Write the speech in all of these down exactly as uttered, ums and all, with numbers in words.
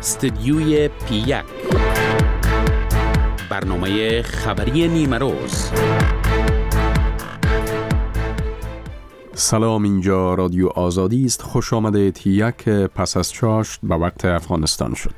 استدیوی پی یک، برنامه خبری نیمه روز. سلام، اینجا رادیو آزادی است. خوش آمدید. یک پس از چاشت به وقت افغانستان شد.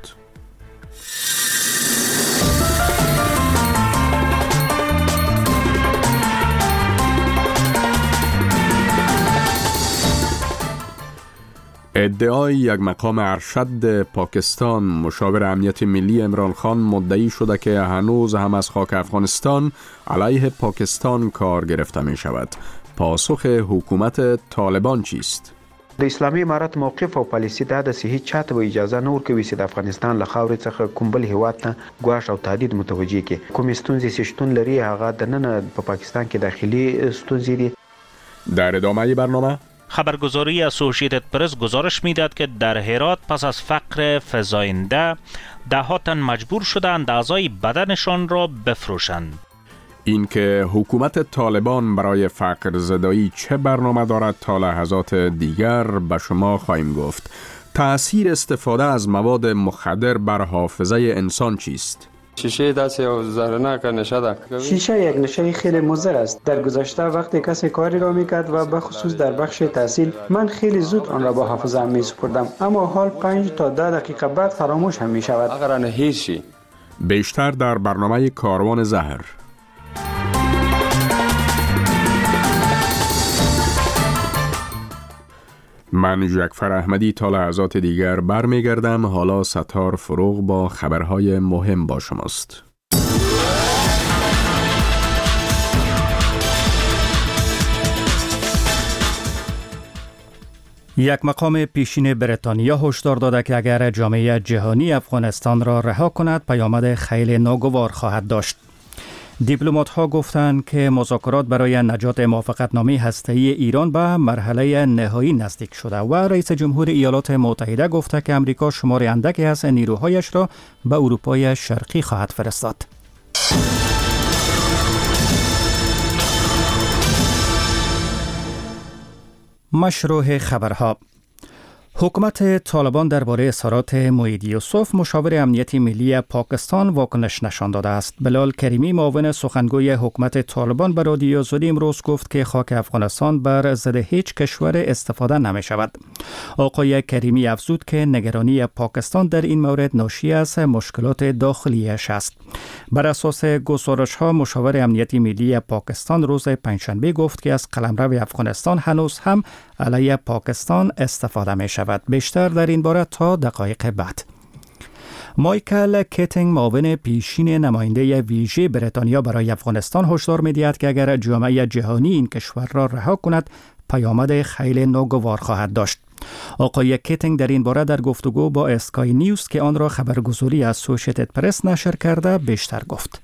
ادعای یک مقام ارشد پاکستان مشاور امنیت ملی عمران خان مدعی شده که هنوز هم از خاک افغانستان علیه پاکستان کار گرفته می شود. پاسخ حکومت طالبان چیست؟ د اسلامي امارت موقف او پالیسي دا د هیڅ چاته اجازه نه ورکوي چې د افغانستان له خاورې څخه کوم بل هیواد ته ګواښ او تهدید متوجه کړي. کوم ستونزې چې شتون لري هغه د نن په پاکستان کې داخلي ستونزې دي. در ادامه برنامه خبرگزاری اسوسییتد پرس گزارش میداد که در هرات پس از فقر فزاینده ده ها تن مجبور شدند اعضای بدنشان را بفروشند. اینکه حکومت طالبان برای فقر زدایی چه برنامه دارد تا لحظات دیگر به شما خواهیم گفت. تأثیر استفاده از مواد مخدر بر حافظه انسان چیست؟ شیشه دست یا زهرناک نشه ده. شیشه یک نشه خیلی مضر است. در گذشته وقتی کسی کاری را میکرد و به خصوص در بخش تحصیل، من خیلی زود آن را با حافظه می سپردم، اما حال پنج تا ده دقیقه بعد فراموش هم می شود. اگر نه هیچی. بیشتر در برنامه کاروان زهر. من جعفر احمدی تا لحظات دیگر برمیگردم. حالا ستار فروغ با خبرهای مهم با شماست. یک مقام پیشین بریتانیا هشدار داده که اگر جامعه جهانی افغانستان را رها کند پیامد خیلی ناگوار خواهد داشت. دیپلمات ها گفتند که مذاکرات برای نجات موافقتنامه هسته‌ای ایران به مرحله نهایی نزدیک شده و رئیس جمهور ایالات متحده گفته که امریکا شمار اندکی از نیروهایش را به اروپای شرقی خواهد فرستاد. مشروع خبرها. حکومت طالبان درباره اظهارات موعود یوسف مشاور امنیت ملی پاکستان واکنش نشان داده است. بلال کریمی معاون سخنگوی حکومت طالبان به رادیو آزادی امروز گفت که خاک افغانستان بر ضد هیچ کشور استفاده نمی شود. آقای کریمی افزود که نگرانی پاکستان در این مورد ناشی از مشکلات داخلیش است. بر اساس گزارش ها مشاور امنیت ملی پاکستان روز پنجشنبه گفت که از قلمرو افغانستان هنوز هم علیه پاکستان استفاده می شود. بیشتر در این باره تا دقایق بعد. مایکل کیتینگ معاون پیشین نماینده ویژه بریتانیا برای افغانستان هشدار می‌دهد که اگر جامعه جهانی این کشور را رها کند پیامد خیلی ناگوار خواهد داشت. آقای کیتینگ در این باره در گفتگو با اسکای نیوز که آن را خبرگزاری اسوسییتد پرس نشر کرده بیشتر گفت.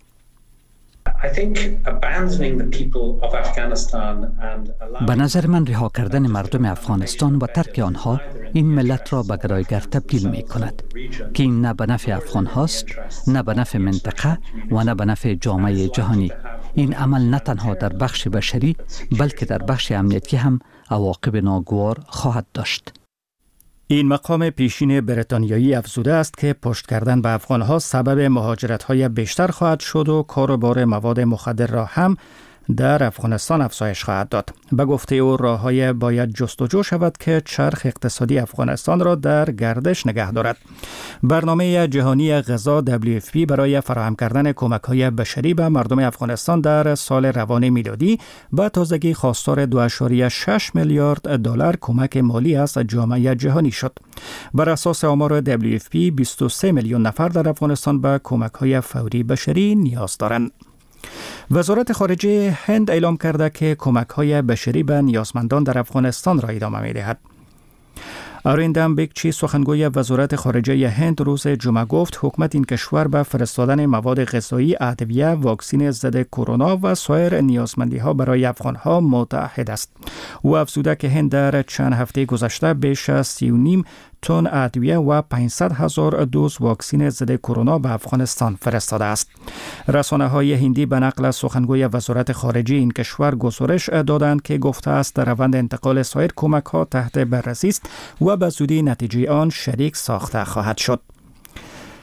به نظر من رها کردن مردم افغانستان و ترک آنها این ملت را به گرایگر تبدیل می کند که این نه به نفع افغان هاست، نه به نفع منطقه و نه به نفع جامعه جهانی. این عمل نه تنها در بخش بشری بلکه در بخش امنیتی هم عواقب ناگوار خواهد داشت. این مقام پیشین بریتانیایی افزوده است که پشت کردن به افغانها سبب مهاجرت‌های بیشتر خواهد شد و کاروبار مواد مخدر را هم در افغانستان افزایش خواهد داد. به گفته او راه‌های باید جستجو شود که چرخ اقتصادی افغانستان را در گردش نگه دارد. برنامه جهانی غذا دبلیو اف پی برای فراهم کردن کمک‌های بشری به مردم افغانستان در سال روان میلادی به تازگی خواستار دو ممیز شش میلیارد دلار کمک مالی از جامعه جهانی شد. بر اساس آمار دبلیو اف پی بیست و سه میلیون نفر در افغانستان به کمک‌های فوری بشری نیاز دارند. وزارت خارجه هند اعلام کرده که کمک‌های بشری به نیازمندان در افغانستان را ادامه می‌دهد. آریندم بیکچی سخنگوی وزارت خارجه هند روز جمعه گفت حکومت این کشور به فرستادن مواد غذایی، ادویه، واکسن ضد کرونا و سایر نیازمندی‌ها برای افغان‌ها متعهد است. او افزوده که هند در چند هفته گذشته بیش از سی و نیم تن ادویه و پانصد هزار دوز واکسن ضد کرونا به افغانستان فرستاده است. رسانه‌های هندی به نقل از سخنگوی وزارت خارجه این کشور گزارش دادند که گفته است در روند انتقال سایر کمک‌ها تحت بررسی است و به زودی نتیجه آن شریک ساخته خواهد شد.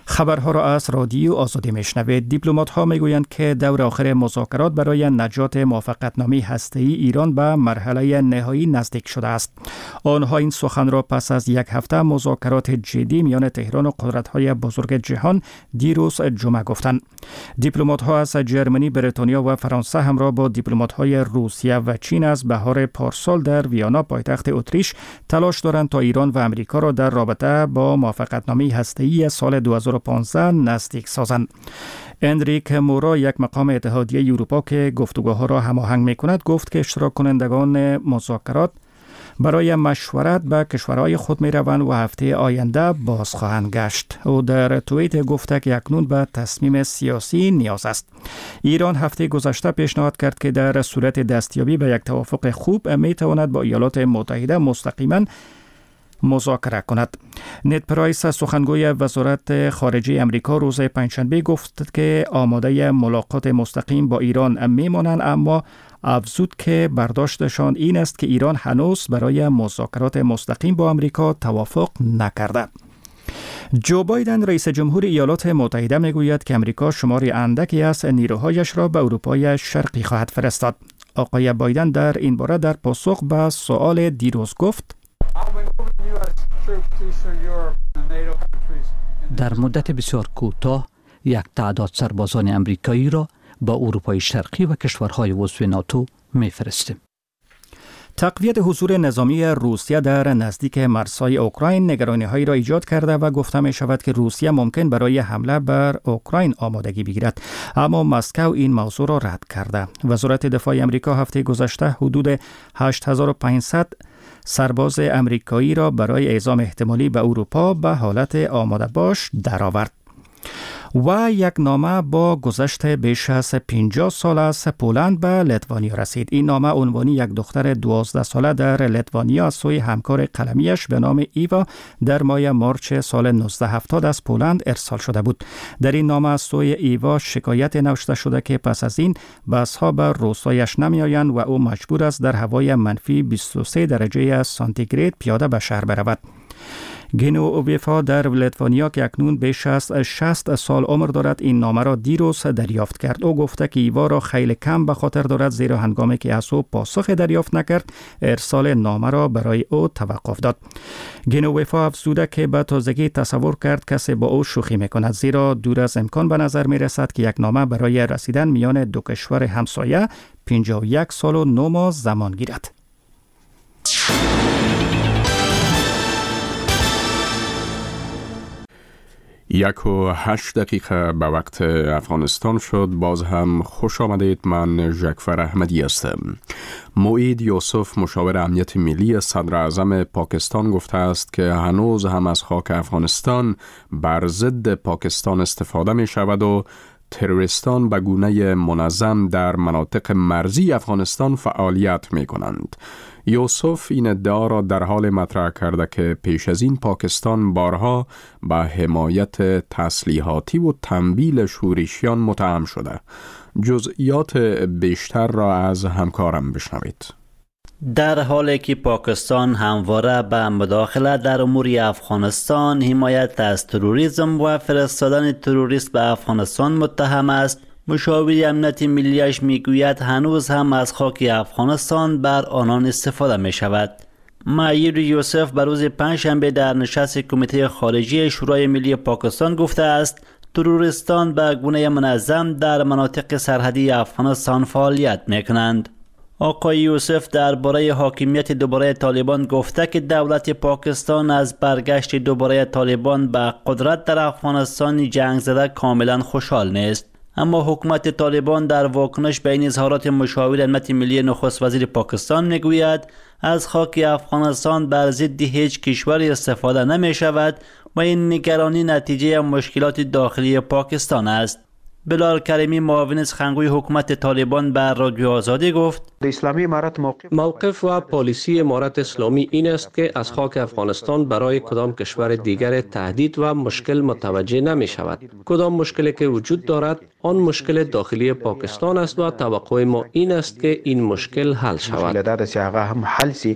خبرها را از رادیو آزادی میشنوید. دیپلمات‌ها میگویند که دور آخر مذاکرات برای نجات موافقتنامه هسته‌ای ایران به مرحله نهایی نزدیک شده است. آنها این سخن را پس از یک هفته مذاکرات جدی میان تهران و قدرت‌های بزرگ جهان دیروز جمعه گفتند. دیپلمات‌ها از جرمنی، بریتانیا و فرانسه همراه با دیپلمات‌های روسیه و چین از بهار پارسال در ویانا پایتخت اتریش تلاش دارند تا ایران و امریکا را در رابطه با موافقتنامه هسته‌ای سال دو هزار و پانزده نزدیک سازند. اندریک مورا، یک مقام اتحادیه اروپا که گفتگوها را هماهنگ می‌کند، گفت که اشتراک کنندگان مذاکرات برای مشورت به کشورهای خود می روند و هفته آینده باز خواهند گشت. او در توییت گفته که اکنون به تصمیم سیاسی نیاز است. ایران هفته گذشته پیشنهاد کرد که در صورت دستیابی به یک توافق خوب می تواند با ایالات متحده مستقیما مذاکره کند. نت پرایس، سخنگوی وزارت خارجه امریکا، روز پنجشنبه گفت که آماده ملاقات مستقیم با ایران میمانند، اما افزود که برداشتشان این است که ایران هنوز برای مذاکرات مستقیم با امریکا توافق نکرده. جو بایدن، رئیس جمهور ایالات متحده، میگوید که امریکا شماری اندکی از نیروهایش را به اروپای شرقی خواهد فرستاد. آقای بایدن در این باره در پاسخ به سوال دیروز گفت: در مدت بسیار کوتاه یک تعداد سربازان امریکایی را به اروپای شرقی و کشورهای عضو ناتو می‌فرستیم. تقویت حضور نظامی روسیه در نزدیک مرزهای اوکراین نگرانی‌هایی را ایجاد کرده و گفته می شود که روسیه ممکن برای حمله بر اوکراین آمادگی بگیرد، اما مسکو این موضوع را رد کرده. وزارت دفاع آمریکا هفته گذشته حدود هشت هزار و پانصد سرباز امریکایی را برای اعزام احتمالی به اروپا به حالت آماده باش درآورد. و یک نامه با گذشت بیش از پنجاه سال از پولند به لیتوانیا رسید. این نامه عنوانی یک دختر دوازده ساله در لیتوانیا از سوی همکار قلمیش به نام ایوا در ماه مارچ سال نوزده هفتاد از پولند ارسال شده بود. در این نامه از سوی ایوا شکایت نوشته شده که پس از این بس‌ها به روستایش نمی‌آیند و او مجبور است در هوای منفی بیست و سه درجه سانتیگراد پیاده به شهر برود. گنو اوبیفا در لیتوانیا که اکنون بیش از شصت سال عمر دارد این نامه را دیروز دریافت کرد. او گفته که ایوا را خیلی کم به خاطر دارد، زیرا هنگامی که از او پاسخ دریافت نکرد ارسال نامه را برای او توقف داد. گنو اوبیفا افزوده که به تازگی تصور کرد کسی با او شوخی میکند، زیرا دور از امکان به نظر میرسد که یک نامه برای رسیدن میان دو کشور همسایه پنجاه و یک سال و نه ماه زمان گیرد. یک و هشت دقیقه به وقت افغانستان شد. باز هم خوش آمدید. من جعفر احمدی هستم. موعید یوسف، مشاور امنیت ملی صدر اعظم پاکستان، گفته است که هنوز هم از خاک افغانستان بر ضد پاکستان استفاده می شود و تروریستان به گونه منظم در مناطق مرزی افغانستان فعالیت می کنند. یوسف این ادعا را در حال مطرح کرده که پیش از این پاکستان بارها به حمایت تسلیحاتی و تنبیل شورشیان متهم شده. جزئیات بیشتر را از همکارم بشنوید. در حالی که پاکستان همواره به مداخله در امور افغانستان، حمایت از تروریسم و فرستادن تروریست به افغانستان متهم است، مشاور امنیت ملیش میگوید هنوز هم از خاک افغانستان بر آنان استفاده می شود. معیر یوسف بر روز پنجشنبه در نشست کمیته خارجی شورای ملی پاکستان گفته است تروریستان به گونه منظم در مناطق سرحدی افغانستان فعالیت می کنند. آقای یوسف درباره حاکمیت دوباره طالبان گفته که دولت پاکستان از برگشت دوباره طالبان به قدرت در افغانستان جنگ زده کاملا خوشحال نیست. اما حکومت طالبان در واکنش به این اظهارات مشاور امنیت ملی نخست وزیر پاکستان میگوید از خاک افغانستان بر ضد هیچ کشوری استفاده نمی شود و این نگرانی نتیجه مشکلات داخلی پاکستان است. بلال کریمی، معاون سخنگوی حکومت طالبان، بر رادیو آزادی گفت د اسلامی امارت موقف موقف و پالیسی امارت اسلامی این است که از خاک افغانستان برای کدام کشور دیگر تهدید و مشکل متوجه نمی شود. کدام مشکلی که وجود دارد آن مشکل داخلی پاکستان است و توقع ما این است که این مشکل حل شود.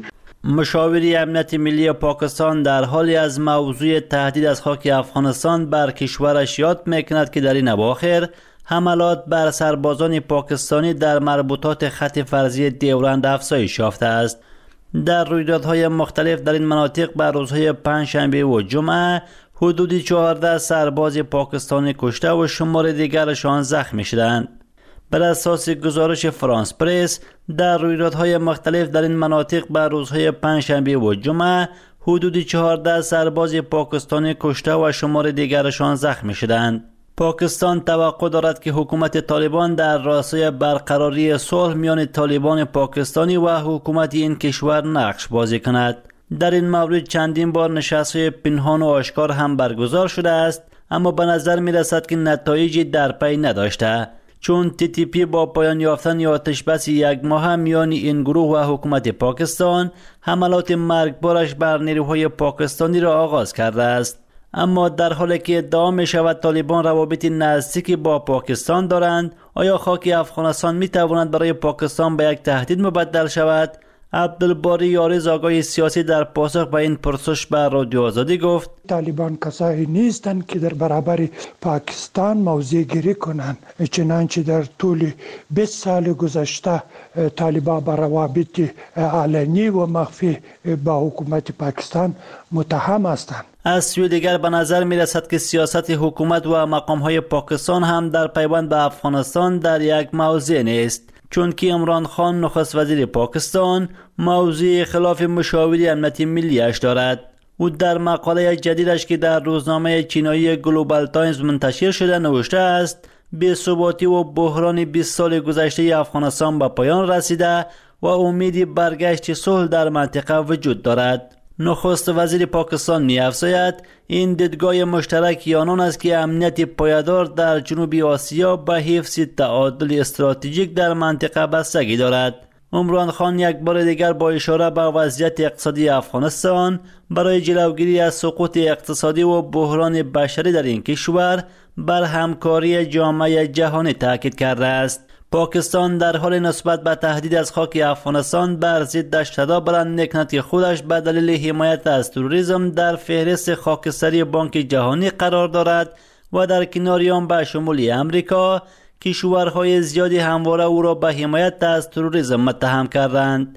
مشاوری امنیت ملی پاکستان در حالی از موضوع تهدید از خاک افغانستان بر کشورش یاد میکند که در این اواخر حملات بر سربازان پاکستانی در مربوطات خط فرضی دیوبند افزایش یافته است. در رویدادهای مختلف در این مناطق بر روزهای پنجشنبه و جمعه حدود چهارده سرباز پاکستانی کشته و شمار دیگرشان زخمی شدند. بر اساس گزارش فرانس پرس در رویدادهای مختلف در این مناطق بر روزهای پنجشنبه و جمعه حدود چهارده سرباز پاکستانی کشته و شمار دیگرشان زخمی شدند. پاکستان توقع دارد که حکومت طالبان در راستای برقراری صلح میان طالبان پاکستانی و حکومت این کشور نقش بازی کند. در این مورد چندین بار نشست‌های پنهان و آشکار هم برگزار شده است، اما به نظر می رسد که نتایجی در پی نداشته، چون تی تی پی با پایان یافتن آتش بس یک ماه میان این گروه و حکومت پاکستان حملات مرگبارش بر نیروهای پاکستانی را آغاز کرده است. اما در حالی که ادعا می شود طالبان روابط نزدیکی با پاکستان دارند، آیا خاک افغانستان می تواند برای پاکستان به یک تهدید مبدل شود؟ عبدالباری یاریز آگاه سیاسی در پاسخ به این پرسش به رادیو آزادی گفت: طالبان کسایی نیستند که در برابر پاکستان موضع گیری کنند، چنانچه در طول بیست سال گذشته طالبان با روابط علنی و مخفی با حکومت پاکستان متهم هستند. از سوی دیگر به نظر می رسد که سیاست حکومت و مقام های پاکستان هم در پیوند به افغانستان در یک موضع نیست، چون که عمران خان نخست وزیر پاکستان موضوع خلاف مشاوری امنیت ملیش دارد. او در مقاله جدیدش که در روزنامه چینایی گلوبال تایمز منتشر شده نوشته است: بی‌ثباتی و بحران بیست سال گذشته افغانستان به پایان رسیده و امید برگشت صلح در منطقه وجود دارد. نخست وزیر پاکستان می افزاید این دیدگاه مشترک آنان است که امنیت پایدار در جنوب آسیا به حفظ تعادل استراتژیک در منطقه بستگی دارد. عمران خان یک بار دیگر با اشاره به وضعیت اقتصادی افغانستان برای جلوگیری از سقوط اقتصادی و بحران بشری در این کشور بر همکاری جامعه جهانی تاکید کرده است. پاکستان در حال نسبت به تهدید از خاک افغانستان بر ضدش صدا بلند می‌کند که خودش به دلیل حمایت از تروریسم در فهرست خاکستری بانک جهانی قرار دارد و در کنار آن به شمول امریکا کشورهای زیادی همواره او را به حمایت از تروریسم متهم کردند.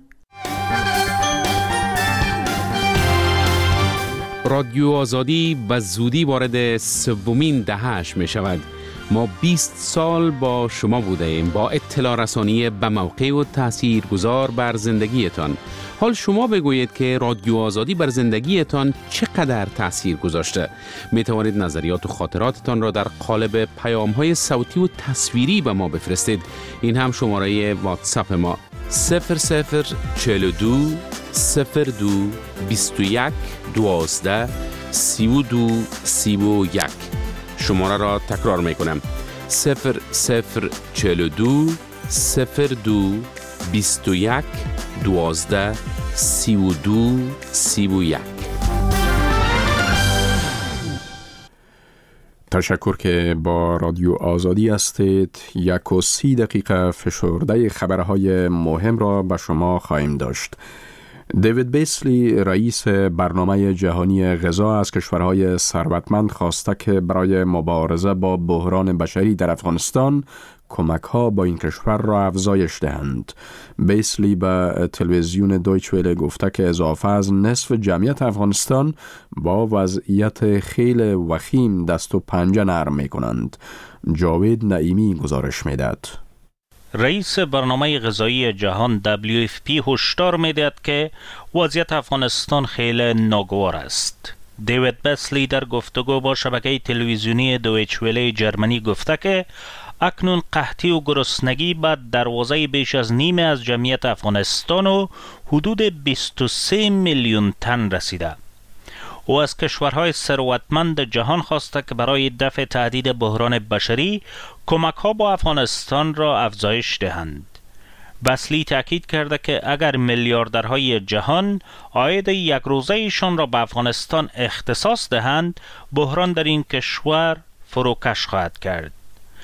رادیو آزادی به زودی وارد سومین دهه‌اش می شود. ما بیست سال با شما بوده ایم، با اطلاع رسانی به موقع و تأثیر گذار بر زندگیتان. حال شما بگویید که رادیو آزادی بر زندگیتان چقدر تأثیر گذاشته. می توانید نظریات و خاطراتتان را در قالب پیام‌های صوتی و تصویری به ما بفرستید. این هم شماره واتساپ ما صفر صفر چهل و دو صفر دو بیست و یک دوازده سی و دو سی و یک. شماره را تکرار می کنم: صفر صفر چهل و دو صفر دو بیست و یک دوازده سی و دو سی و یک. تشکر که با رادیو آزادی هستید. یک و سی دقیقه فشرده خبرهای مهم را به شما خواهیم داشت. دیوید بیسلی رئیس برنامه جهانی غذا از کشورهای ثروتمند خواسته که برای مبارزه با بحران بشری در افغانستان کمک ها با این کشور را افزایش دهند. بیسلی به تلویزیون دویچ وله گفته که اضافه از نصف جمعیت افغانستان با وضعیت خیلی وخیم دست و پنجه نرم می کنند. جاوید نعیمی گزارش می داد. رئیس برنامه غذایی جهان دبلیو اف پی هشدار می‌دهد که وضعیت افغانستان خیلی ناگوار است. دیوید بیسلی در گفتگو با شبکه تلویزیونی دویچ وله جرمنی گفته که اکنون قحطی و گرسنگی به دروازه بیش از نیمه از جمعیت افغانستان و حدود بیست و سه میلیون تن رسیده. او از کشورهای ثروتمند جهان خواسته که برای دفع تهدید بحران بشری کمک ها با افغانستان را افزایش دهند. بیسلی تاکید کرده که اگر میلیاردرهای جهان عاید یک روزه ایشان را به افغانستان اختصاص دهند، بحران در این کشور فروکش خواهد کرد.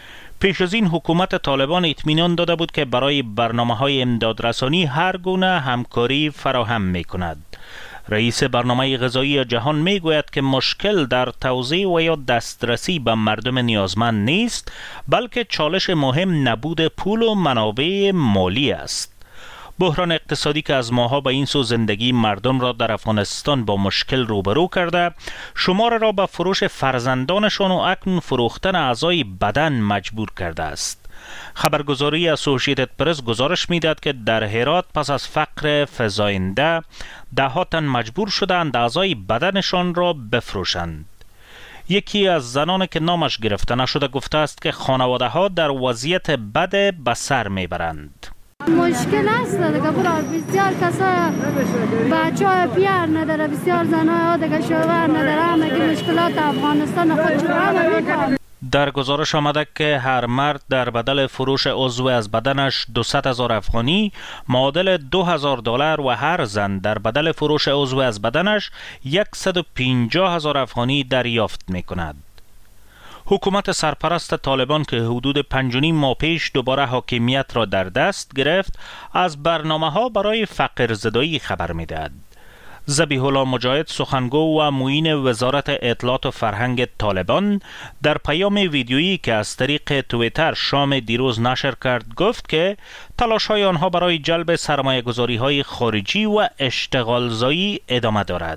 پیش از این حکومت طالبان اطمینان داده بود که برای برنامه‌های امدادرسانی هر گونه همکاری فراهم می‌کند. رئیس برنامه غذایی جهان میگوید که مشکل در توزیع و یا دسترسی به مردم نیازمند نیست، بلکه چالش مهم نبود پول و منابع مالی است. بحران اقتصادی که از ماها به این سو زندگی مردم را در افغانستان با مشکل روبرو کرده، شمار را به فروش فرزندانشان و اکنون فروختن اعضای بدن مجبور کرده است. خبرگزاری اسوسییتد پرس گزارش میداد که در هرات پس از فقر فزاینده ده ها تن مجبور شدند اعضای بدنشان را بفروشند. یکی از زنان که نامش گرفته نشده گفته است که خانواده ها در وضعیت بد به سر میبرند. مشکل است دیگه، برای بسیار کسا بچه های پیار نداره، بسیار زنای ها دیگه شوهر نداره، همه که مشکلات افغانستان خود چرا میکنه. در گزارش آمده که هر مرد در بدل فروش عضو از بدنش دویست هزار افغانی معادل دو هزار دلار و هر زن در بدل فروش عضو از بدنش صد و پنجاه هزار افغانی دریافت می کند. حکومت سرپرست طالبان که حدود پنج و نیم ماه پیش دوباره حاکمیت را در دست گرفت، از برنامه ها برای فقر زدایی خبر می دهد. ذبیح الله مجاهد سخنگو و معین وزارت اطلاعات و فرهنگ طالبان در پیام ویدیویی که از طریق توییتر شام دیروز نشر کرد گفت که تلاش های آنها برای جلب سرمایه گذاری های خارجی و اشتغال زایی ادامه دارد.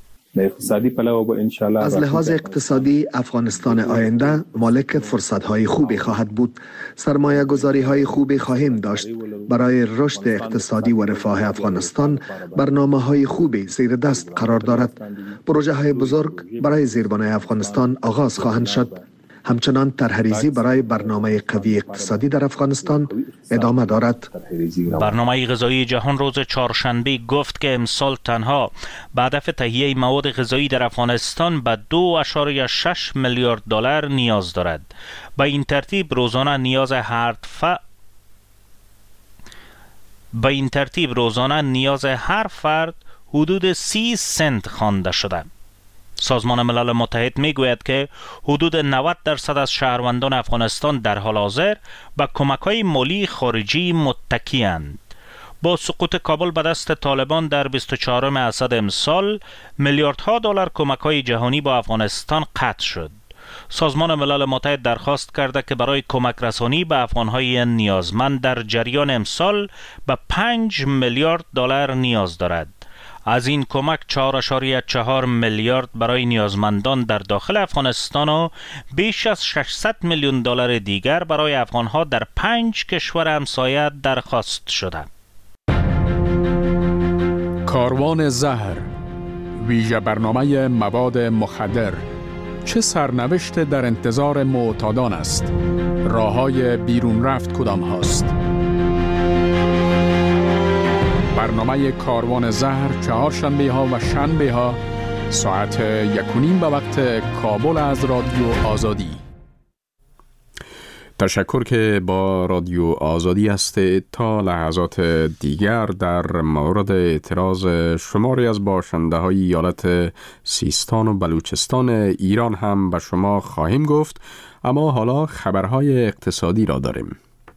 از لحاظ اقتصادی افغانستان آینده مالک فرصت‌های خوبی خواهد بود. سرمایه گذاری های خوبی خواهیم داشت. برای رشد اقتصادی و رفاه افغانستان برنامه های خوبی زیر دست قرار دارد. پروژه های بزرگ برای زیربنای افغانستان آغاز خواهند شد. همچنان طرح‌ریزی برای برنامه قوی اقتصادی در افغانستان ادامه دارد. برنامه غذایی جهان روز چهارشنبه گفت که امسال تنها به هدف تهیه مواد غذایی در افغانستان به دو اشاریه شش میلیارد دلار نیاز دارد. به این ترتیب روزانه نیاز هر ف... به این ترتیب روزانه نیاز هر فرد حدود سی سنت خوانده شده. سازمان ملل متحد میگوید که حدود نود درصد از شهروندان افغانستان در حال حاضر به کمک‌های مالی خارجی متکی‌اند. با سقوط کابل به دست طالبان در بیست و چهارم اسد امسال میلیاردها دلار کمک‌های جهانی با افغانستان قطع شد. سازمان ملل متحد درخواست کرده که برای کمک رسانی به افغان‌های نیازمند در جریان امسال به پنج میلیارد دلار نیاز دارد. از این کمک چهار اشاریه چهار میلیارد برای نیازمندان در داخل افغانستان و بیش از ششصد میلیون دلار دیگر برای افغانها در پنج کشور همسایه درخواست شده. کاروان زهر، ویژه برنامه مواد مخدر، چه سرنوشت در انتظار معتادان است؟ راه‌های بیرون رفت کدام هاست؟ برنامه کاروان زهر چهارشنبه ها و شنبه ها ساعت یک و نیم به وقت کابل از رادیو آزادی. تشکر که با رادیو آزادی هستید. تا لحظات دیگر در مورد اعتراض شماری از باشنده های ایالت سیستان و بلوچستان ایران هم به شما خواهیم گفت، اما حالا خبرهای اقتصادی را داریم.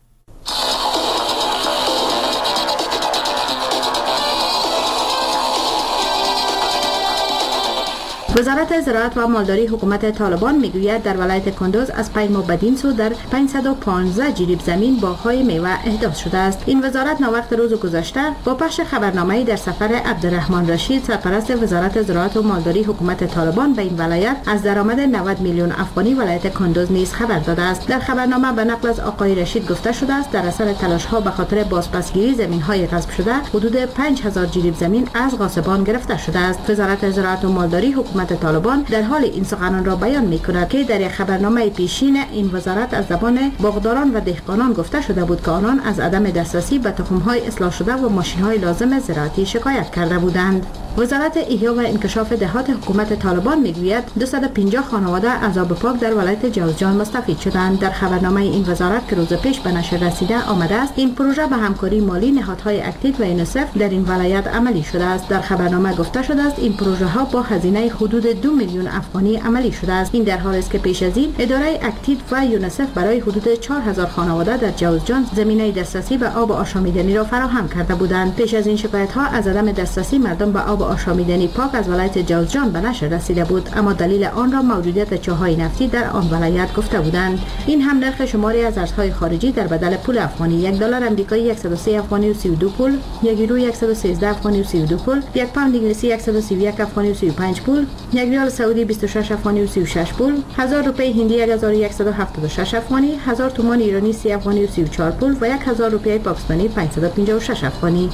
وزارت زراعت و مالداری حکومت طالبان میگوید در ولایت کندوز از پنج ماه بدین سو در پانصد و پانزده جریب زمین باغ‌های میوه احداث شده است. این وزارت ناوقت روز گذشته با پخش خبرنامه‌ای در سفر عبدالرحمن رشید سرپرست وزارت زراعت و مالداری حکومت طالبان به این ولایت از درآمد نود میلیون افغانی ولایت کندوز نیز خبر داده است. در خبرنامه به نقل از آقای رشید گفته شده است در اثر تلاش‌ها به خاطر بازپسگیری زمین‌های غصب شده حدود پنج هزار جریب زمین از غاصبان گرفته شده است. وزارت زراعت و مالداری حکومت طالبان در حال این سخنان را بیان می‌کند که در یک خبرنامه پیشین این وزارت از زبان باغداران و دهقانان گفته شده بود که آنان از عدم دسترسی به تخم‌های اصلاح شده و ماشین‌های لازم زراعتی شکایت کرده بودند. وزارت احیا و انکشاف دهات حکومت طالبان میگوید دویست و پنجاه خانواده از آب پاک در ولایت جوزجان مستفید شدند. در خبرنامه این وزارت که روز پیش به نشر رسیده آمده است، این پروژه به همکاری مالی نهادهای اکتید و یونیسف در این ولایت عملی شده است. در خبرنامه گفته شده است این پروژه ها با هزینه حدود دو میلیون افغانی عملی شده است. این در حالی است که پیش از این اداره اکتید و یونیسف برای حدود چهار هزار خانواده در جوزجان زمینه دسترسی به آب آشامیدنی را فراهم کرده بودند. پیش از این شکایت ها از عدم دسترسی مردم به آب آشامیدنی پاک از ولایت جوزجان به نشر رسیده بود، اما دلیل آن را موجودیت چاهای نفتی در آن ولایت گفته بودند. این هم نرخ شماری از ارزهای خارجی در بدل پول افغانی: یک دلار آمریکایی صد و سه افغانی و سی و دو پول، یک یورو صد و سیزده افغانی و سی و دو پول، یک پوند انگلیسی صد و سی و یک افغانی و سی و پنج پول، یک ریال سعودی بیست و شش افغانی و سی و شش پول، هزار روپیه هندی هزار و صد و هفتاد و شش افغانی، هزار تومان ایرانی سی افغانی و سی و چهار پول و یک هزار روپیه پاکستانی پانصد و پنجاه و شش افغانی.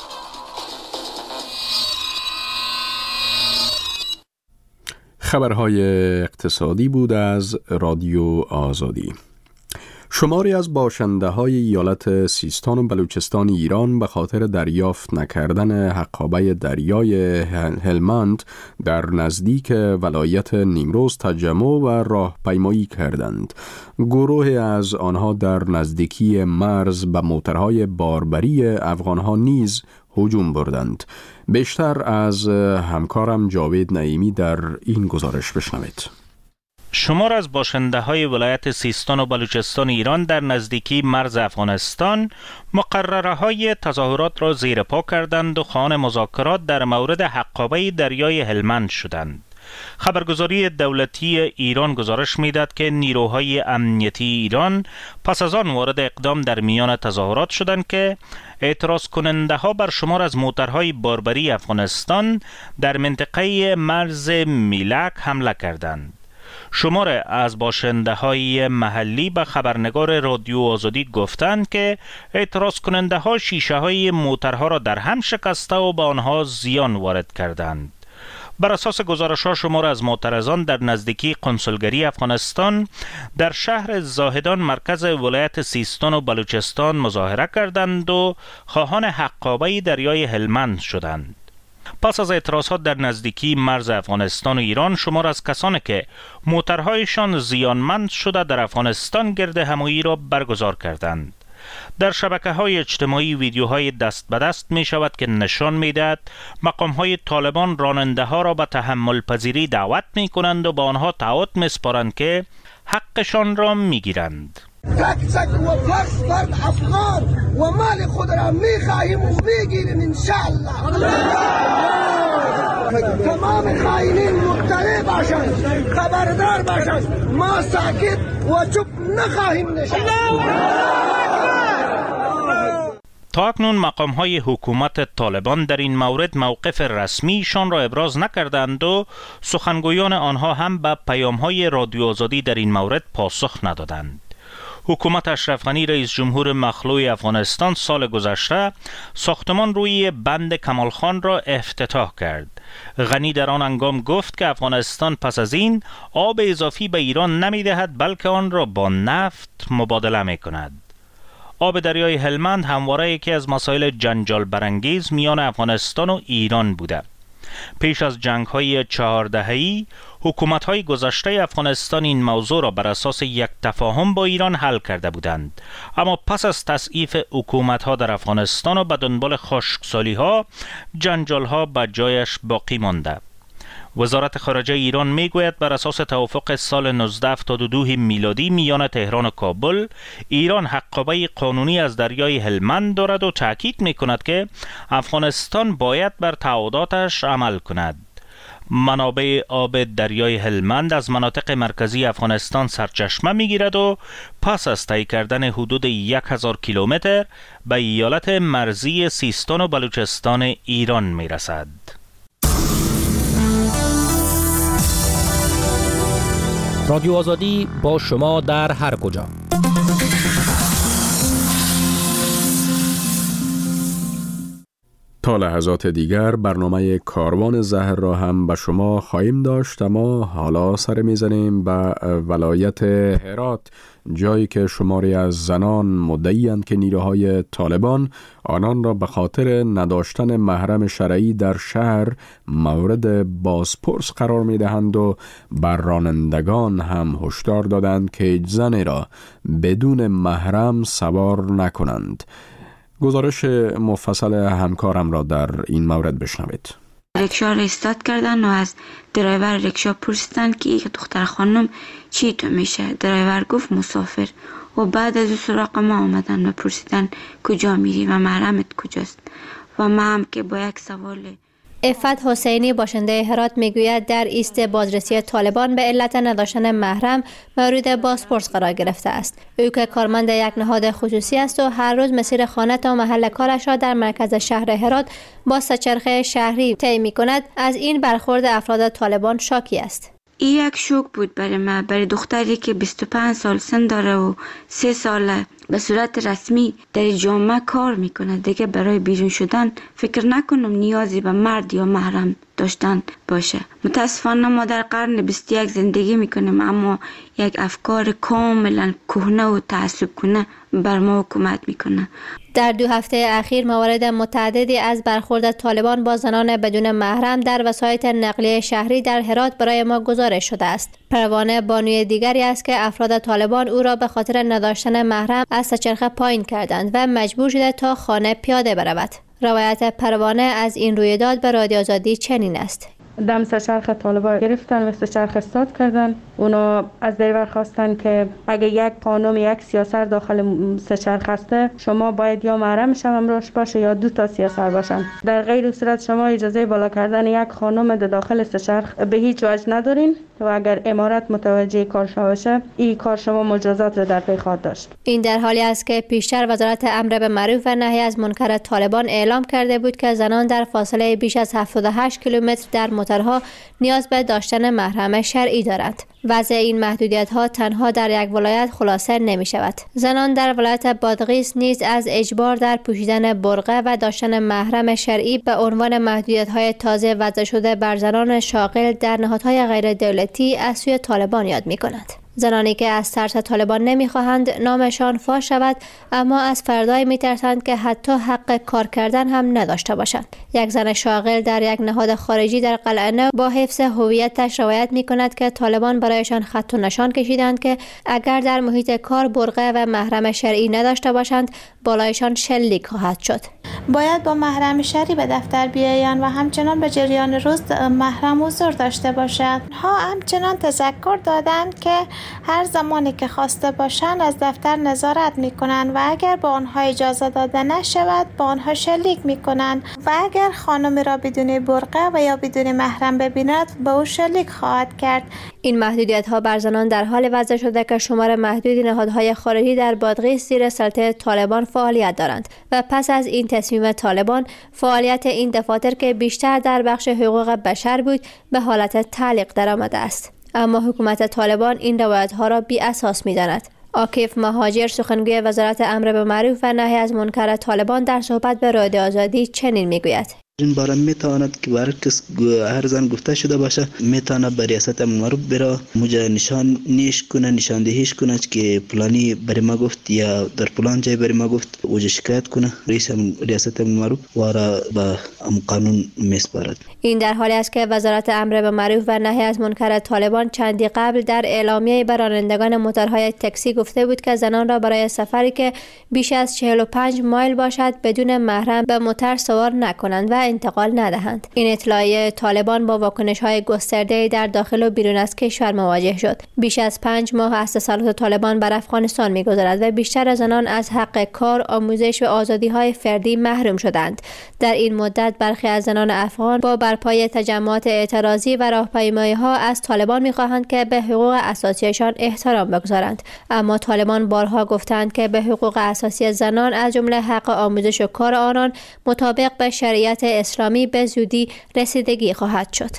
خبرهای اقتصادی بود از رادیو آزادی. شماری از باشنده های ایالت سیستان و بلوچستان ایران به خاطر دریافت نکردن حقابه دریای هلمند در نزدیک ولایت نیمروز تجمع و راهپیمایی کردند. گروه از آنها در نزدیکی مرز به موترهای باربری افغانها نیز هجوم بردند. بیشتر از همکارم جاوید نعیمی در این گزارش بشنوید. شمار از باشنده های ولایت سیستان و بلوچستان ایران در نزدیکی مرز افغانستان مقرره های تظاهرات را زیر پا کردند و خواهان مذاکرات در مورد حقابه دریای هلمند شدند. خبرگزاری دولتی ایران گزارش می‌دهد که نیروهای امنیتی ایران پس از آن وارد اقدام در میان تظاهرات شدند که اعتراض کننده ها بر شمار از موترهای باربری افغانستان در منطقه مرز میلک حمله کردند. شمار از باشنده های محلی به خبرنگار رادیو آزادی گفتند که اعتراض کننده ها شیشه های موترها را در هم شکسته و به آنها زیان وارد کردند. بر اساس گزارش ها شمار از معترضان در نزدیکی قنسولگری افغانستان در شهر زاهدان مرکز ولایت سیستان و بلوچستان مظاهره کردند و خواهان حقابه دریای هلمند شدند. پس از اعتراضات در نزدیکی مرز افغانستان و ایران، شمار از کسانی که موترهایشان زیانمند شده در افغانستان گرد همایی را برگزار کردند. در شبکه‌های اجتماعی ویدیوهای دست به دست می شود که نشان می دهد مقام‌های طالبان راننده ها را به تحمل پذیری دعوت می کنند و با آنها تعهد می سپارند که حقشان را می گیرند. تک تک و فرد فرد افغان و مال خود را می خواهیم و می گیریم انشاءالله. تمام خائنین مطلع باشند، خبردار باشند، ما ساکت و چوب نخواهیم نشست. تا اکنون مقام های حکومت طالبان در این مورد موقف رسمیشان را ابراز نکردند و سخنگویان آنها هم به پیام های رادیو آزادی در این مورد پاسخ ندادند. حکومت اشرف غنی رئیس جمهور مخلوع افغانستان سال گذشته ساختمان روی بند کمال خان را افتتاح کرد. غنی در آن هنگام گفت که افغانستان پس از این آب اضافی به ایران نمی دهد بلکه آن را با نفت مبادله می کند. آب دریای هلمند همواره یکی از مسائل جنجال برانگیز میان افغانستان و ایران بوده. پیش از جنگ‌های چهار دهه‌ای حکومت‌های گذشته افغانستان این موضوع را بر اساس یک تفاهم با ایران حل کرده بودند، اما پس از تضعیف حکومت‌ها در افغانستان و به دنبال خشکسالی‌ها جنجال‌ها به جایش باقی مانده. وزارت خارجه ایران میگوید بر اساس توافق سال نوزده هفتاد و دو میلادی میان تهران و کابل، ایران حقابه قانونی از دریای هلمند دارد و تاکید میکند که افغانستان باید بر تعهداتش عمل کند. منابع آب دریای هلمند از مناطق مرکزی افغانستان سرچشمه میگیرد و پس از طی کردن حدود یک هزار کیلومتر به ایالت مرزی سیستان و بلوچستان ایران میرسد. رادیو آزادی با شما در هر کجا. تا لحظات دیگر برنامه کاروان زهر را هم به شما خواهیم داشت، اما حالا سر میزنیم به ولایت هرات، جایی که شماری از زنان مدعی‌اند که نیروهای طالبان آنان را به خاطر نداشتن محرم شرعی در شهر مورد بازپرس قرار می‌دهند و بر رانندگان هم هشدار دادند که هیچ زنی را بدون محرم سوار نکنند. گزارش مفصل همکارم را در این مورد بشنوید. رکشا را استارت کردن و از درایور رکشا پرسیدن که یک دختر خانم چی تو میشه؟ درایور گفت مسافر. و بعد از او سراغ ما آمدن و پرسیدن کجا میری و محرمت کجاست؟ و ما هم که با یک سوال. عفت حسینی باشنده هرات میگوید در ایست بازرسی طالبان به علت نداشتن محرم مورد بازپرس قرار گرفته است. او که کارمند یک نهاد خصوصی است و هر روز مسیر خانه تا محل کارش را در مرکز شهر هرات با سه‌چرخه شهری طی می‌کند، از این برخورد افراد طالبان شاکی است. این یک شوک بود برای ما، برای دختری که بیست و پنج سال سن داره و سه سال به صورت رسمی در جامعه کار میکنه. دیگه برای بیرون شدن فکر نکنم نیازی به مرد یا محرم داشتن باشه. متاسفانه ما در قرن بیست و یک زندگی میکنیم، اما یک افکار کاملا کهنه و تعصب کنه بر ما حکومت میکنه. در دو هفته اخیر موارد متعددی از برخورد طالبان با زنان بدون محرم در وسایط نقلیه شهری در هرات برای ما گزارش شده است. پروانه بانوی دیگری است که افراد طالبان او را به خاطر نداشتن محرم از سه‌چرخه پایین کردند و مجبور شده تا خانه پیاده برود. روایت پروانه از این رویداد به رادیو آزادی چنین است: دم سه‌چرخ طالبان گرفتن و سه‌چرخ استارت کردن. اونا از درایور خواستن که اگه یک خانم یک سیاسر داخل سه‌چرخ هسته، شما باید یا محرمش همراهش باشه یا دو تا سیاسر باشن. در غیر صورت شما اجازه بالا کردن یک خانم در داخل سه‌چرخ به هیچ وجه ندارین و اگر امارت متوجه کار شما باشه، این کار شما مجازات را در پی خواهد داشت. این در حالی است که پیشتر وزارت امر به معروف و نهی از منکر طالبان اعلام کرده بود که زنان در فاصله بیش از هفتاد و هشت کیلومتر در موترها نیاز به داشتن محرم شرعی دارند. وضع این محدودیت‌ها تنها در یک ولایت خلاصه نمی شود. زنان در ولایت بادغیس نیز از اجبار در پوشیدن برقع و داشتن محرم شرعی به عنوان محدودیت‌های تازه وضع شده بر زنان شاغل در نهادهای غیر دولتی از سوی طالبان یاد می‌کنند. زنانی که از ترس طالبان نمیخواهند نامشان فاش شود، اما از فردایی میترسند که حتی حق کار کردن هم نداشته باشند. یک زن شاغل در یک نهاد خارجی در قلعه نو با حفظ هویتش روایت میکند که طالبان برایشان خط و نشان کشیدند که اگر در محیط کار برقع و محرم شرعی نداشته باشند، بالایشان شلیک خواهد شد. باید با محرم شرعی به دفتر بیایند و همچنان به جریان روز محرم حضور داشته باشند. ها همچنان تذکر دادند که هر زمانی که خواسته باشند از دفتر نظارت میکنند و اگر به آنها اجازه داده نشود به آنها شلیک میکنند و اگر خانمی را بدون برقع و یا بدون محرم ببیند به او شلیک خواهد کرد. این محدودیت ها بر زنان در حال وضع شده که شمار محدودی نهادهای خارجی در بادغیس زیر سلطه طالبان فعالیت دارند و پس از این تصمیم طالبان فعالیت این دفاتر که بیشتر در بخش حقوق بشر بود به حالت تعلیق درآمده است. اما حکومت طالبان این روایت ها را بی اساس می داند. عاکف مهاجر سخنگوی وزارت امر به معروف و نهی از منکر طالبان در صحبت به رادیو آزادی چنین می گوید: این باره میتواند که برای کس هر زن گفته شده باشه میتواند به ریاست امر معروف بره موجه نشان نیش کنه، نشاندهیش کنه که پلانی بر ما گفت یا در پلان جای بر ما گفت اوجه شکایت کنه، رئیس ریاست امر معروف وارا به قانون میسپارد. این در حالی است که وزارت امر به معروف و نهی از منکر طالبان چندی قبل در اعلامیه بر رانندگان موتورهای تاکسی گفته بود که زنان را برای سفری که بیش از چهل و پنج مایل باشد بدون محرم به موتور سوار نکنند و انتقال ندهند. این اطلاعیه طالبان با واکنش‌های گسترده‌ای در داخل و بیرون از کشور مواجه شد. بیش از پنج ماه از تسلط طالبان بر افغانستان می‌گذرد و بیشتر زنان از حق کار، آموزش و آزادی‌های فردی محروم شدند. در این مدت برخی از زنان افغان با برپای تجمعات اعتراضی و راهپیمایی‌ها از طالبان می‌خواهند که به حقوق اساسیشان احترام بگذارند. اما طالبان بارها گفتند که به حقوق اساسی زنان از جمله حق آموزش و کار آنان مطابق به شریعت اسلامی به زودی رسیدگی خواهد شد.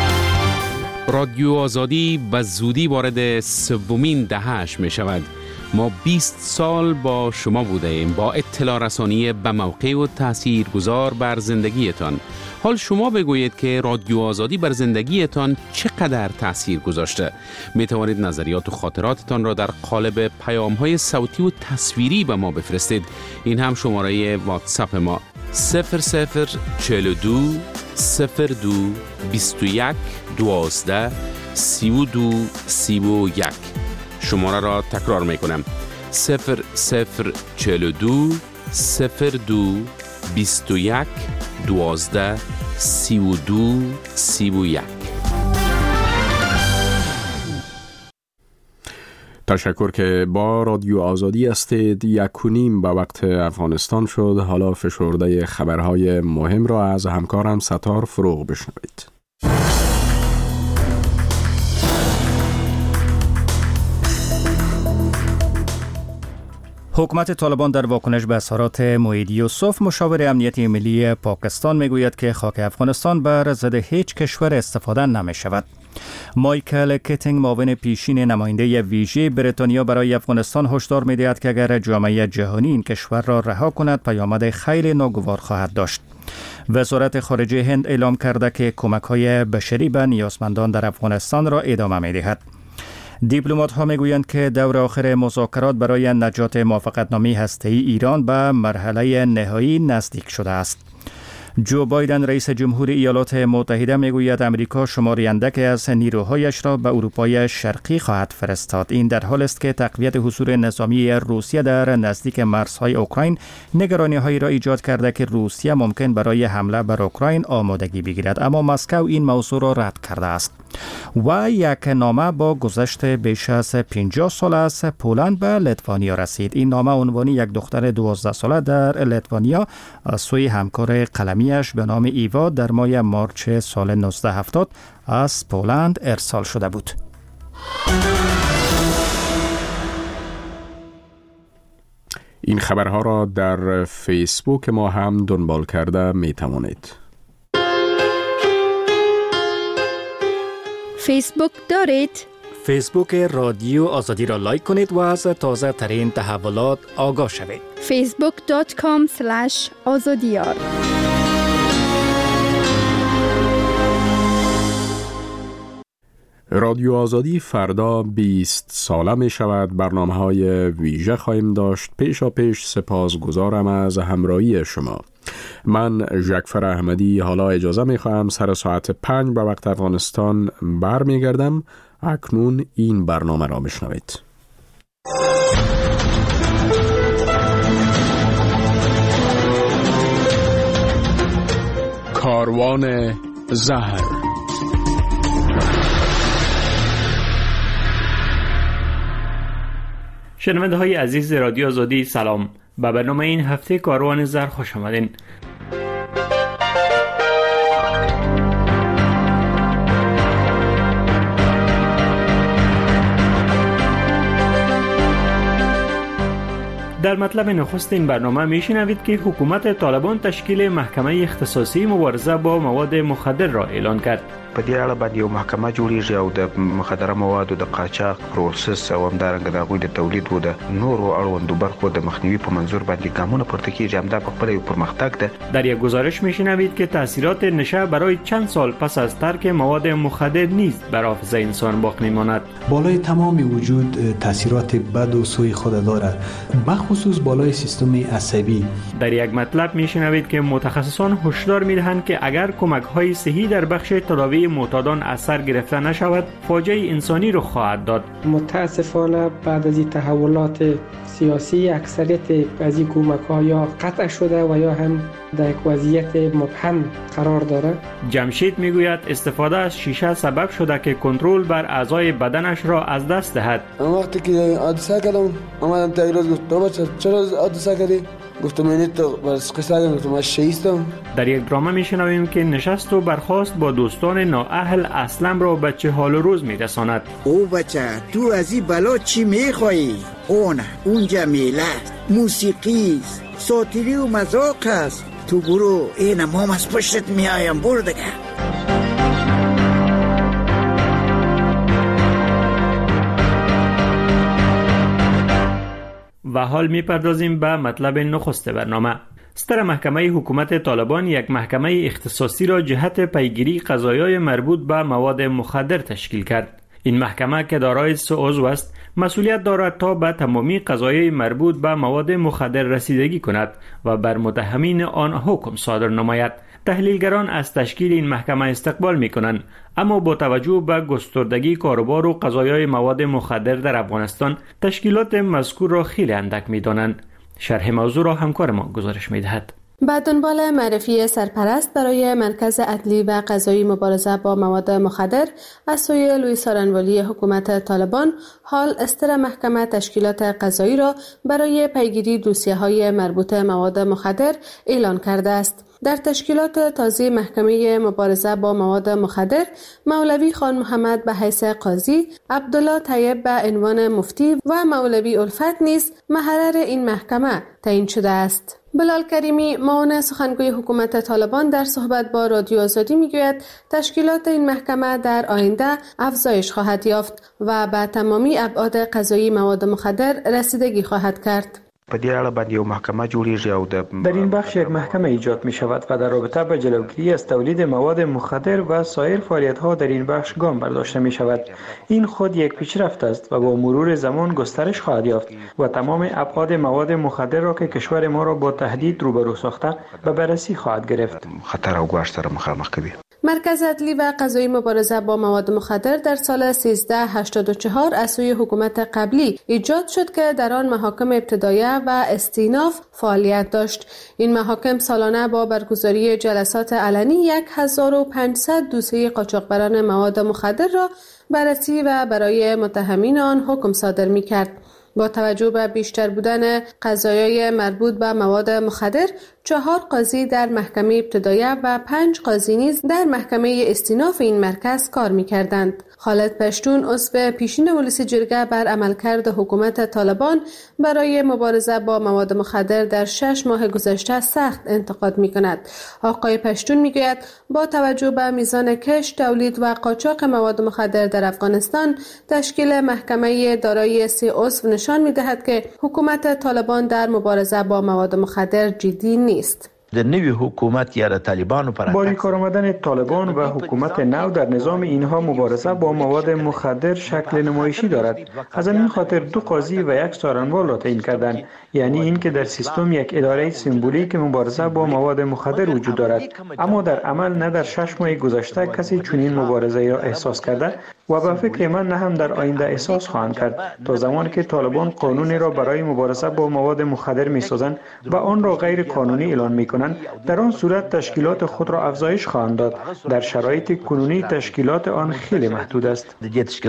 رادیو آزادی به زودی وارد سومین دهه‌اش می شود. ما بیست سال با شما بوده ایم، با اطلاع رسانی به موقع و تأثیر گذار بر زندگیتان. حال شما بگویید که رادیو آزادی بر زندگیتان چقدر تأثیر گذاشته. می توانید نظریات و خاطراتتان را در قالب پیام‌های صوتی و تصویری به ما بفرستید. این هم شماره واتساپ ما صفر صفر چهل و دو صفر دو بیست و یک دوازده سی و دو سی و یک. شماره را تکرار می کنم صفر صفر چهل و دو صفر دو بیست و یک دوازده سی و دو سی و یک. تشکر که با رادیو آزادی هستید. یک و نیم به وقت افغانستان شد. حالا فشرده خبرهای مهم را از همکارم ستار فروغ بشنوید. حکومت طالبان در واکنش به اظهارات موعود یوسف مشاور امنیتی ملی پاکستان میگوید که خاک افغانستان بر ضد هیچ کشور استفاده نمی شود. مایکل کیتینگ معاون پیشین نماینده ویژه بریتانیا برای افغانستان هشدار می‌دهد که اگر جامعه جهانی این کشور را رها کند پیامد خیلی ناگوار خواهد داشت. وزارت خارجه هند اعلام کرده که کمک‌های بشری به نیازمندان در افغانستان را ادامه می‌دهد. دیپلمات ها میگویند که دور آخر مذاکرات برای نجات موافقتنامه هسته‌ای ایران به مرحله نهایی نزدیک شده است. جو بایدن رئیس جمهور ایالات متحده میگوید امریکا شماری اندکی از نیروهایش را به اروپای شرقی خواهد فرستاد. این در حال است که تقویت حضور نظامی روسیه در نزدیک مرزهای اوکراین نگرانی‌هایی را ایجاد کرده که روسیه ممکن برای حمله بر اوکراین آمادگی بگیرد، اما مسکو این موضوع را رد کرده است. و یک نامه با گذشت بیش از پنجاه سال از پولند به لیتوانیا رسید. این نامه عنوانی یک دختر دوازده ساله در لیتوانیا از سوی همکار قلمیش به نام ایوا در ماه مارچ سال نوزده هفتاد از پولند ارسال شده بود. این خبرها را در فیسبوک ما هم دنبال کرده می توانید. فیسبوک دارید؟ فیسبوک رادیو آزادی را لایک کنید و از تازه ترین تحولات آگاه شوید. فیسبوک دات کام اسلش آزادیار. رادیو آزادی فردا بیست ساله می شود. برنامه های ویژه خواهیم داشت. پیشا پیش سپاس گزارم از همراهی شما. من ژکفر احمدی حالا اجازه می خواهم سر ساعت پنج به وقت افغانستان بر می گردم. اکنون این برنامه را بشنوید. کاروان زهر. شنونده های عزیز رادیو آزادی سلام. به برنامه این هفته کاروان زهر خوش آمدین. در مطلب نخست این برنامه میشنوید که حکومت طالبان تشکیل محکمه اختصاصی مبارزه با مواد مخدر را اعلان کرد. په دې اړه باندې یو محکمه جوړیږي او د مخدره موادو د قاچاق پروسس او همدارنګه د هغوی د تولید و د نورو اړوندو برخو د مخنیوي په منظور باندې ګامونه پورته کیږي. همدا په خپله یو پرمختګ ده. در یک گزارش میشنوید که تاثیرات نشه برای چند سال پس از ترک مواد مخدر نیز بر حافظه انسان باقی میماند. بالای تمام وجود تاثیرات بد و سوء خود دارد، بخصوص بالای سیستم عصبی. در یک مطلب میشنوید که متخصصان هشدار میدهند که اگر کمک‌های صحی در بخش تداوی معتادان اثر گرفته نشود فاجعه انسانی رو خواهد داد. متاسفانه بعد از این تحولات سیاسی اکثریت از این کمک‌ها یا قطع شده و یا هم در یک وضعیت مبهم قرار داره. جمشید میگوید استفاده از شیشه سبب شده که کنترل بر اعضای بدنش را از دست دهد. وقتی که حادثه کردم اومدم تایروز گفتم بچه چرا حادثه کردی؟ گفتم اینی تو بس قصه گفتم من شیستم. در یک درامه میشنویم که نشست و برخاست با دوستان نااهل اسلم را به چه حال و روز میرساند. او بچه تو از این بلا چی میخوایی؟ اون اون جمیله موسیقی ساتیری و مذاق است. تو برو این مام از پشتت میایم برو دیگه. و حال میپردازیم به مطلب نخست برنامه. ستر محکمه حکومت طالبان یک محکمه اختصاصی را جهت پیگیری قضایای مربوط به مواد مخدر تشکیل کرد. این محکمه که دارای سه عضو است، مسئولیت دارد تا به تمامی قضایای مربوط به مواد مخدر رسیدگی کند و بر متهمین آن حکم صادر نماید. تحلیلگران از تشکیل این محکمه استقبال می کنند، اما با توجه به گستردگی کاروبار و قضایای مواد مخدر در افغانستان، تشکیلات مذکور را خیلی اندک می دانند. شرح موضوع را همکار ما گزارش می دهد. به دنبال معرفی سرپرست برای مرکز عدلی و قضایی مبارزه با مواد مخدر از سوی لویی سارنوالی حکومت طالبان، حال استر محکمه تشکیلات قضایی را برای پیگیری دوسیه‌های مربوط مواد مخدر اعلان کرده است. در تشکیلات تازه محکمه مبارزه با مواد مخدر، مولوی خان محمد به حیث قاضی، عبدالله طیب به عنوان مفتی و مولوی الفت نیز محرر این محکمه تعیین شده است. بلال کریمی، معاون سخنگوی حکومت طالبان، در صحبت با رادیو آزادی میگوید تشکیلات این محکمه در آینده افزایش خواهد یافت و به تمامی ابعاد قضایی مواد مخدر رسیدگی خواهد کرد. په دې اړه باندې یو محکمه جوړیږي او د در این بخش یک محکمه ایجاد می شود و در رابطه با جلوگیری از تولید مواد مخدر و سایر فعالیت ها در این بخش گام برداشته می شود. این خود یک پیشرفت است و با مرور زمان گسترش خواهد یافت و تمام ابعاد مواد مخدر را که کشور ما را با تهدید روبرو ساخته به بررسی خواهد گرفت. خطر او گواش سره مخامخ کوي. مرکز عدلی و قضایی مبارزه با مواد مخدر در سال سیزده هشتاد و چهار از سوی حکومت قبلی ایجاد شد که در آن محاکم ابتدایه و استیناف فعالیت داشت. این محاکم سالانه با برگزاری جلسات علنی هزار و پانصد دوسیه قاچاقبران مواد مخدر را بررسی و برای متهمین آن حکم صادر می کرد. با توجه به بیشتر بودن قضایای مربوط به مواد مخدر، چهار قاضی در محکمه ابتدایه و پنج قاضی نیز در محکمه استیناف این مرکز کار می‌کردند. خالد پشتون، عضو پیشین مجلس جرگه، بر عملکرد حکومت طالبان برای مبارزه با مواد مخدر در شش ماه گذشته سخت انتقاد می‌کند. آقای پشتون می‌گوید با توجه به میزان کشت، تولید و قاچاق مواد مخدر در افغانستان، تشکیل محکمه دارای سه عضو نشان می‌دهد که حکومت طالبان در مبارزه با مواد مخدر جدی نیست. د نوی حکومت یا د طالبانو پر با کار آمدن طالبان و حکومت نو در نظام اینها مبارزه با مواد مخدر شکل نمایشی دارد. از این خاطر دو قاضی و یک سارنوال را تعیین کردند، یعنی اینکه در سیستم یک اداره سمبولیک مبارزه با مواد مخدر وجود دارد، اما در عمل نه در شش ماه گذشته کسی چنین مبارزه را احساس کرده و به فکر من نه هم در آینده احساس خواهند کرد تا زمانی که طالبان قانونی را برای مبارزه با مواد مخدر می‌سازند و آن را غیر قانونی اعلان می‌کنند. در آن صورت تشکیلات خود را افزایش خواهند داد. در شرایط کنونی تشکیلات آن خیلی محدود است.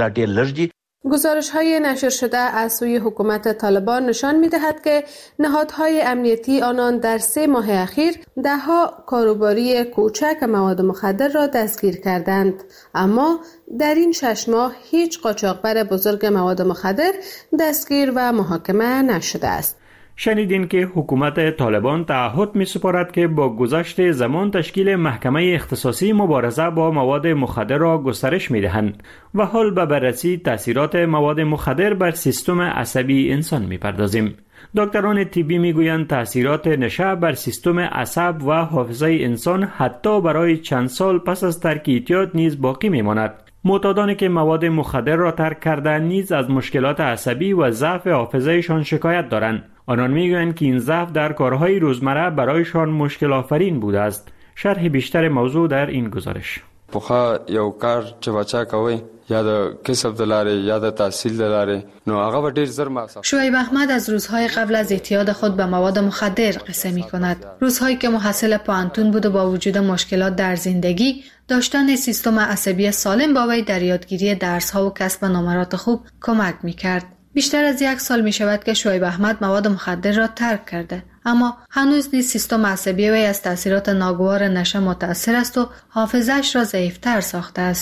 گزارش های نشر شده از سوی حکومت طالبان نشان می دهد که نهادهای امنیتی آنان در سه ماه اخیر دهها کاروباری کوچک مواد مخدر را دستگیر کردند، اما در این شش ماه هیچ قاچاقبر بزرگ مواد مخدر دستگیر و محاکمه نشده است. شنیدین که حکومت طالبان تعهد می سپارد که با گذشت زمان تشکیل محکمه اختصاصی مبارزه با مواد مخدر را گسترش می دهند و حال به بررسی تاثیرات مواد مخدر بر سیستم عصبی انسان می پردازیم. دکتران طبی می گویند تاثیرات نشه بر سیستم عصب و حافظه انسان حتی برای چند سال پس از ترک اعتیاد نیز باقی می ماند. معتادانی که مواد مخدر را ترک کردند نیز از مشکلات عصبی و ضعف حافظه‌شان شکایت دارند. آنان میگویند که این ضعف در کارهای روزمره برایشان مشکل آفرین بوده است. شرح بیشتر موضوع در این گزارش. پخوا یو کار چې بچا کوي یا د کسب دلاره یا د تحصیل دلاره نو هغه ډیر زر مصرف. شعیب احمد از روزهای قبل از اعتیاد خود به مواد مخدر قصه می کند. روزهایی که محصل پانتون بود و با وجود مشکلات در زندگی، داشتن سیستم عصبی سالم با وی در یادگیری درس‌ها و کسب نمرات خوب کمک می کرد. بیشتر از یک سال می شود که شعیب احمد مواد مخدر را ترک کرده، اما هنوز نیز سیستم عصبی وی از تاثیرات ناگوار نشه متأثر است و حافظه‌اش را ضعیف‌تر ساخته است.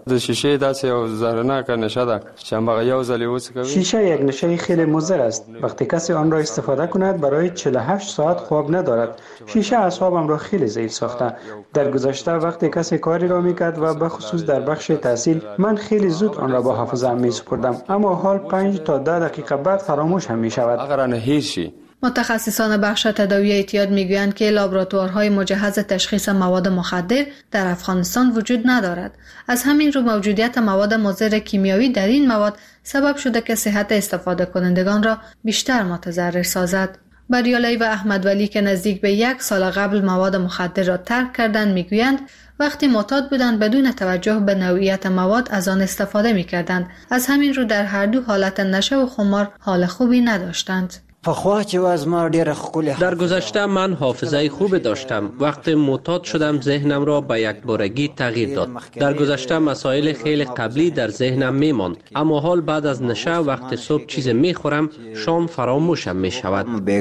د شیشه داسې یو زهرناک نشه ده چې هغه یو ځل وڅکوي. شیشه یک نشه خیلی مضر است. وقتی کسی آن را استفاده کند برای چهل و هشت ساعت خواب ندارد. شیشه اعصابم را خیلی ضعیف ساخته. در گذشته وقتی کسی کاری را میکرد و به خصوص در بخش تحصیل من خیلی زود آن را با حافظه‌ام میسپردم، اما حال پنج تا ده دقیقه بعد فراموش هم میشود. اگر آن هیچی متخصصان بخش تداوی اعتیاد میگویند که لابراتوارهای مجهز تشخیص مواد مخدر در افغانستان وجود ندارد. از همین رو موجودیت مواد مضر کیمیایی در این مواد سبب شده که صحت استفاده کنندگان را بیشتر متضرر سازد. بریالی و احمد ولی که نزدیک به یک سال قبل مواد مخدر را ترک کردند میگویند وقتی معتاد بودند بدون توجه به نوعیت مواد از آن استفاده میکردند. از همین رو در هر دو حالت نشه و خمار حال خوبی نداشتند. در گذشته من حافظه خوب داشتم. وقتی معتاد شدم ذهنم را به یک بارگی تغییر داد. در گذشته مسائل خیلی قبلی در ذهنم میماند، اما حال بعد از نشه وقتی صبح چیز میخورم شام فراموشم میشود.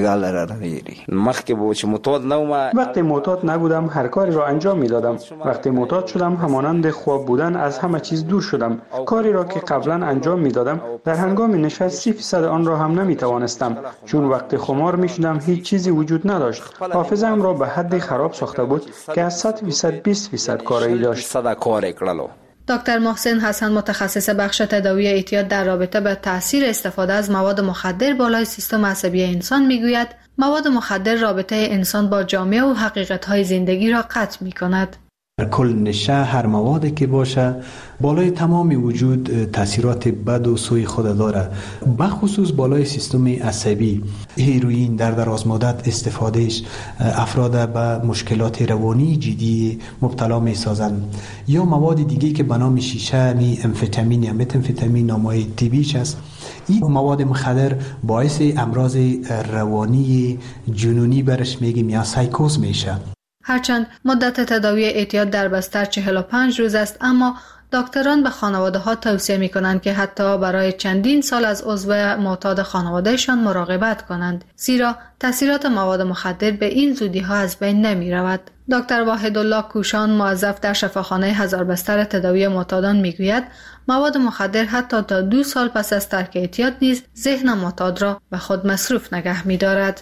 وقتی معتاد نبودم هر کاری را انجام میدادم. وقتی معتاد شدم همانند خواب بودن از همه چیز دور شدم. کاری را که قبلا انجام میدادم در هنگام نشه سی فیصد آن را هم نمیتوانستم، چون وقتی خمار میشدم هیچ چیزی وجود نداشت. حافظه‌ام را به حدی خراب ساخته بود که از صد فیصد بیست فیصد کاری داشت. دکتر محسن حسن متخصص بخش تداوی اعتیاد در رابطه با تاثیر استفاده از مواد مخدر بالای سیستم عصبی انسان میگوید مواد مخدر رابطه انسان با جامعه و حقیقت‌های زندگی را قطع می‌کند. در کل نشه هر موادی که باشه بالای تمام وجود تاثیرات بد و سوی خود داره، بخصوص بالای سیستم عصبی. هیروئین در دراز مدت استفادهش افراد به مشکلات روانی جدی مبتلا می سازند. یا مواد دیگه که به نام شیشه می امفتامین یا متامفتامین نامای طبیش است. این مواد مخدر باعث امراض روانی جنونی برش میگیم یا سایکوز میشه. هرچند مدت تداوی اعتیاد در بستر چهل و پنج روز است، اما دکتران به خانواده ها توصیه می کنند که حتی برای چندین سال از عضو معتاد خانوادهشان مراقبت کنند، زیرا تاثیرات مواد مخدر به این زودی ها از بین نمی رود. دکتر واحدالله کوشان موظف در شفاخانه هزار بستر تداوی معتادان می گوید مواد مخدر حتی تا دو سال پس از ترک اعتیاد نیز ذهن معتاد را به خود مصروف نگه می دارد.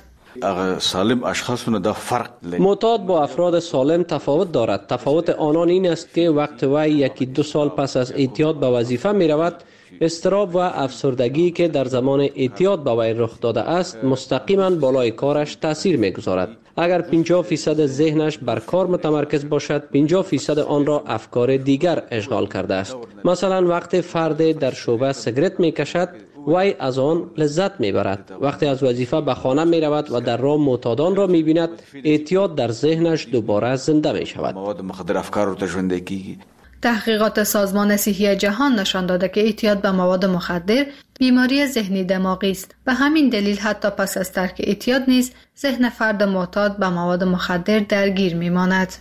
معتاد با افراد سالم تفاوت دارد. تفاوت آنان این است که وقت وی یکی دو سال پس از اعتیاد به وظیفه می رود، اضطراب و افسردگی که در زمان اعتیاد به وی رخ داده است مستقیما بالای کارش تاثیر می گذارد. اگر پنجاه فیصد ذهنش بر کار متمرکز باشد، پنجاه فیصد آن را افکار دیگر اشغال کرده است. مثلا وقتی فرد در شعبه سیگارت می کشد، وی از آن لذت می برد. وقتی از وظیفه به خانه می رود و در راه معتادان را می بیند، اعتیاد در ذهنش دوباره زنده می شود. تحقیقات سازمان صحی جهان نشان داده که اعتیاد به مواد مخدر بیماری ذهنی دماغی است. به همین دلیل حتی پس از ترک اعتیاد نیز ذهن فرد معتاد به مواد مخدر درگیر می ماند.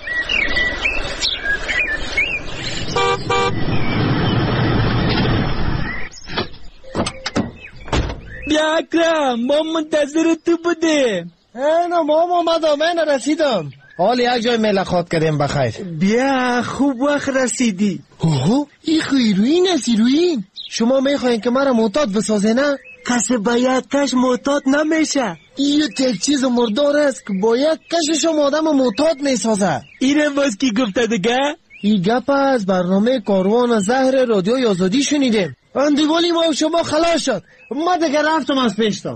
بیا اکرم، ما منتظر تو بودیم. اینا ما اومدم، من رسیدم. حال یک جای ملاقات کردیم بخیر. بیا خوب وقت رسیدی. اوه این هیروئین است. هیروئین شما میخواین که مرا معتاد بسازه نه؟ کسی باید کش معتاد نمیشه. این یک چیز مردار است که باید کشش آدم معتاد میسازه. اینه باز کی گفته دیگه؟ این گپ از برنامه کاروان زهر رادیوی آزادی شنیدیم. اندیوالی ما شما خلاص شد. ما دیگه رفتم از پیشتم.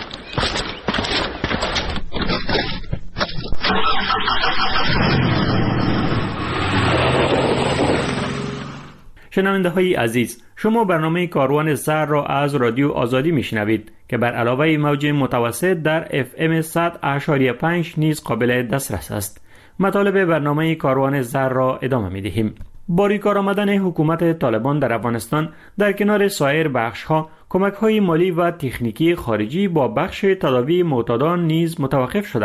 شنونده های عزیز، شما برنامه کاروان زهر را از رادیو آزادی میشنوید که بر علاوه موج متوسط در اف ام صد و پنج نیز قابل دسترس است. مطالب برنامه کاروان زهر را ادامه میدهیم. با ریکار آمدن حکومت طالبان در افغانستان در کنار سایر بخش‌ها کمک‌های مالی و تکنیکی خارجی با بخش تداوی معتادان نیز متوقف شده است.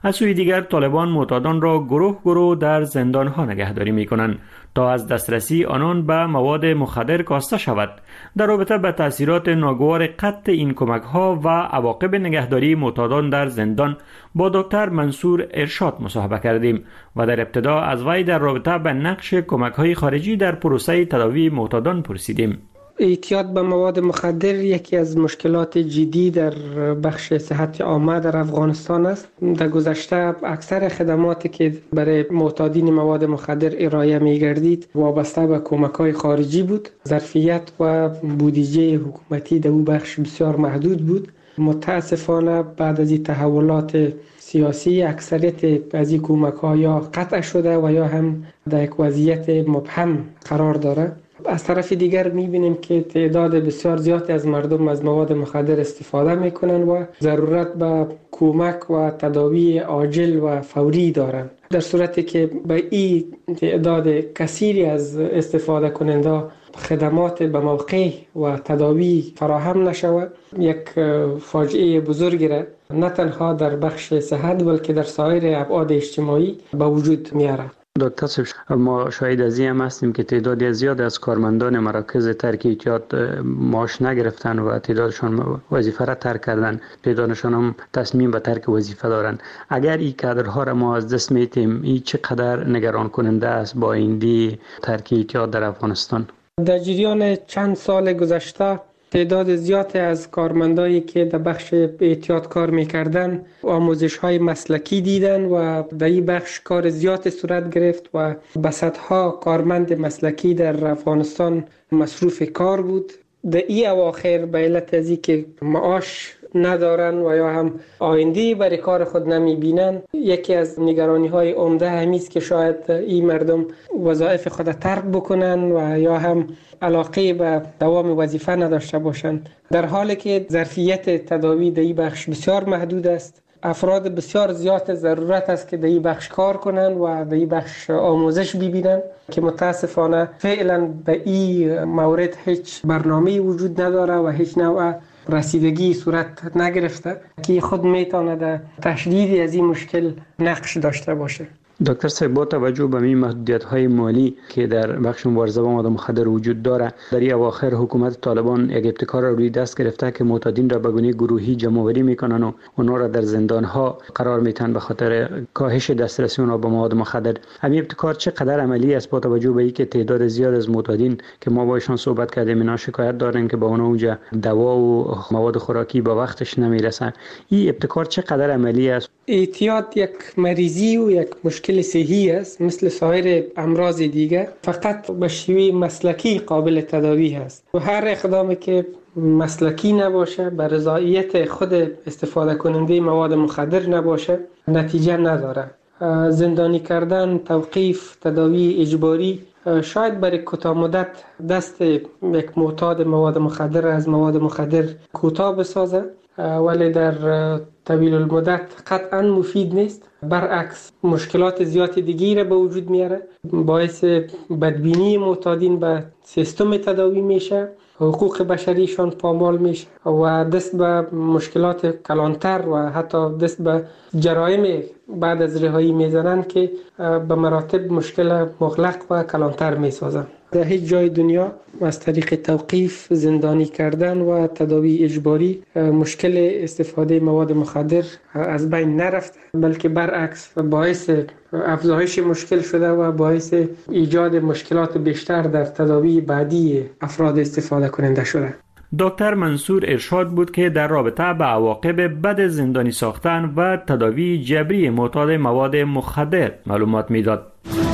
از سوی دیگر طالبان معتادان را گروه گروه در زندانها نگهداری می‌کنند تا از دسترسی آنان به مواد مخدر کاسته شود. در رابطه با تاثیرات ناگوار قطع این کمک‌ها و عواقب نگهداری معتادان در زندان با دکتر منصور ارشاد مصاحبه کردیم و در ابتدا از وی در رابطه با نقش کمک‌های خارجی در پروسه تداوی معتادان پرسیدیم. اعتیاد به مواد مخدر یکی از مشکلات جدی در بخش صحت عامه در افغانستان است. در گذشته اکثر خدماتی که برای معتادین مواد مخدر ارائه می گردید وابسته به کمک‌های خارجی بود. ظرفیت و بودجه حکومتی در او بخش بسیار محدود بود. متاسفانه بعد از این تحولات سیاسی اکثریت از این کمک‌ها یا قطع شده و یا هم در یک وضعیت مبهم قرار داره. از طرف دیگر می‌بینیم که تعداد بسیار زیادی از مردم از مواد مخدر استفاده می‌کنند و ضرورت به کمک و تداوی عاجل و فوری دارند. در صورتی که به این تعداد کثیری از استفاده کننده خدمات به موقع و تداوی فراهم نشود، یک فاجعه بزرگی را نه تنها در بخش صحت بلکه در سایر ابعاد اجتماعی به وجود می‌آورد. دکتر صاحب، ما شاهد از این هم هستیم که تعدادی زیاد از کارمندان مراکز ترک اعتیاد معاش نگرفتن و تعدادشان وظیفه را ترک کردن، تعدادشان هم تصمیم به ترک وظیفه دارن. اگر این کادرها را ما از دست میتیم، این چقدر نگران کننده است با آینده ترک اعتیاد در افغانستان؟ در جریان چند سال گذشته تعداد زیادی از کارمندایی که در بخش اعتیاد کار میکردن آموزش‌های مسلکی دیدن و در این بخش کار زیادی صورت گرفت و بسطها کارمند مسلکی در افغانستان مصروف کار بود. در این اواخر به علت از اینکه معاش ندارن و یا هم آینده برای کار خود نمیبینن، یکی از نگرانی های عمده همیست که شاید این مردم وظایف خود ترک بکنن و یا هم علاقه به دوام وظیفه نداشته باشند، در حالی که ظرفیت تداوی در این بخش بسیار محدود است. افراد بسیار زیاد ضرورت است که در این بخش کار کنند و در این بخش آموزش ببینند که متاسفانه فعلا به این مورد هیچ برنامه وجود نداره و هیچ نوع رسیدگی صورت نگرفته که خود میتونه در تشدید از این مشکل نقش داشته باشه. دکتر صاحب، با توجه به این محدودیت‌های مالی که در بخش مبارزه با مواد مخدر وجود داره، در این اواخر حکومت طالبان یک ابتکار را روی دست گرفته که معتادین را به گونه گروهی جمع‌آوری میکنن و اونها را در زندان‌ها قرار میتن به خاطر کاهش دسترسی اونها به مواد مخدر. همین ابتکار چقدر عملی است با توجه به اینکه تعداد زیاد از معتادین که ما با ایشان صحبت کردیم اینا شکایت دارن که با اونها اونجا دوا و مواد خوراکی به وقتش نمیرسن. این ابتکار چقدر عملی است؟ اعتیاد یک مریضی و یک مشکل صحی است مثل سایر امراض دیگه، فقط به شیوه مسلکی قابل تداوی است و هر اقدامی که مسلکی نباشه، به رضایت خود استفاده کننده مواد مخدر نباشه، نتیجه نداره. زندانی کردن، توقیف، تداوی اجباری شاید برای کوتاه مدت دست یک معتاد مواد مخدر از مواد مخدر کوتاه بسازه، ولی در طویل المدت قطعا مفید نیست. برعکس مشکلات زیادی دیگری را به وجود میاره، باعث بدبینی معتادین به سیستم تداوی میشه، حقوق بشریشان پامال میشه و دست به مشکلات کلانتر و حتی دست به جرایم بعد از رهایی میزنن که به مراتب مشکل مغلق و کلانتر میسازن. در هیچ جای دنیا از طریق توقیف، زندانی کردن و تداوی اجباری مشکل استفاده مواد مخدر از بین نرفت، بلکه برعکس باعث افزایش مشکل شده و باعث ایجاد مشکلات بیشتر در تداوی بعدی افراد استفاده کننده شده. دکتر منصور ارشاد بود که در رابطه با عواقب بد زندانی ساختن و تداوی جبری معتاد مواد مخدر معلومات میداد.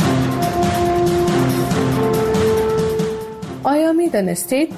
آیا می دانستید؟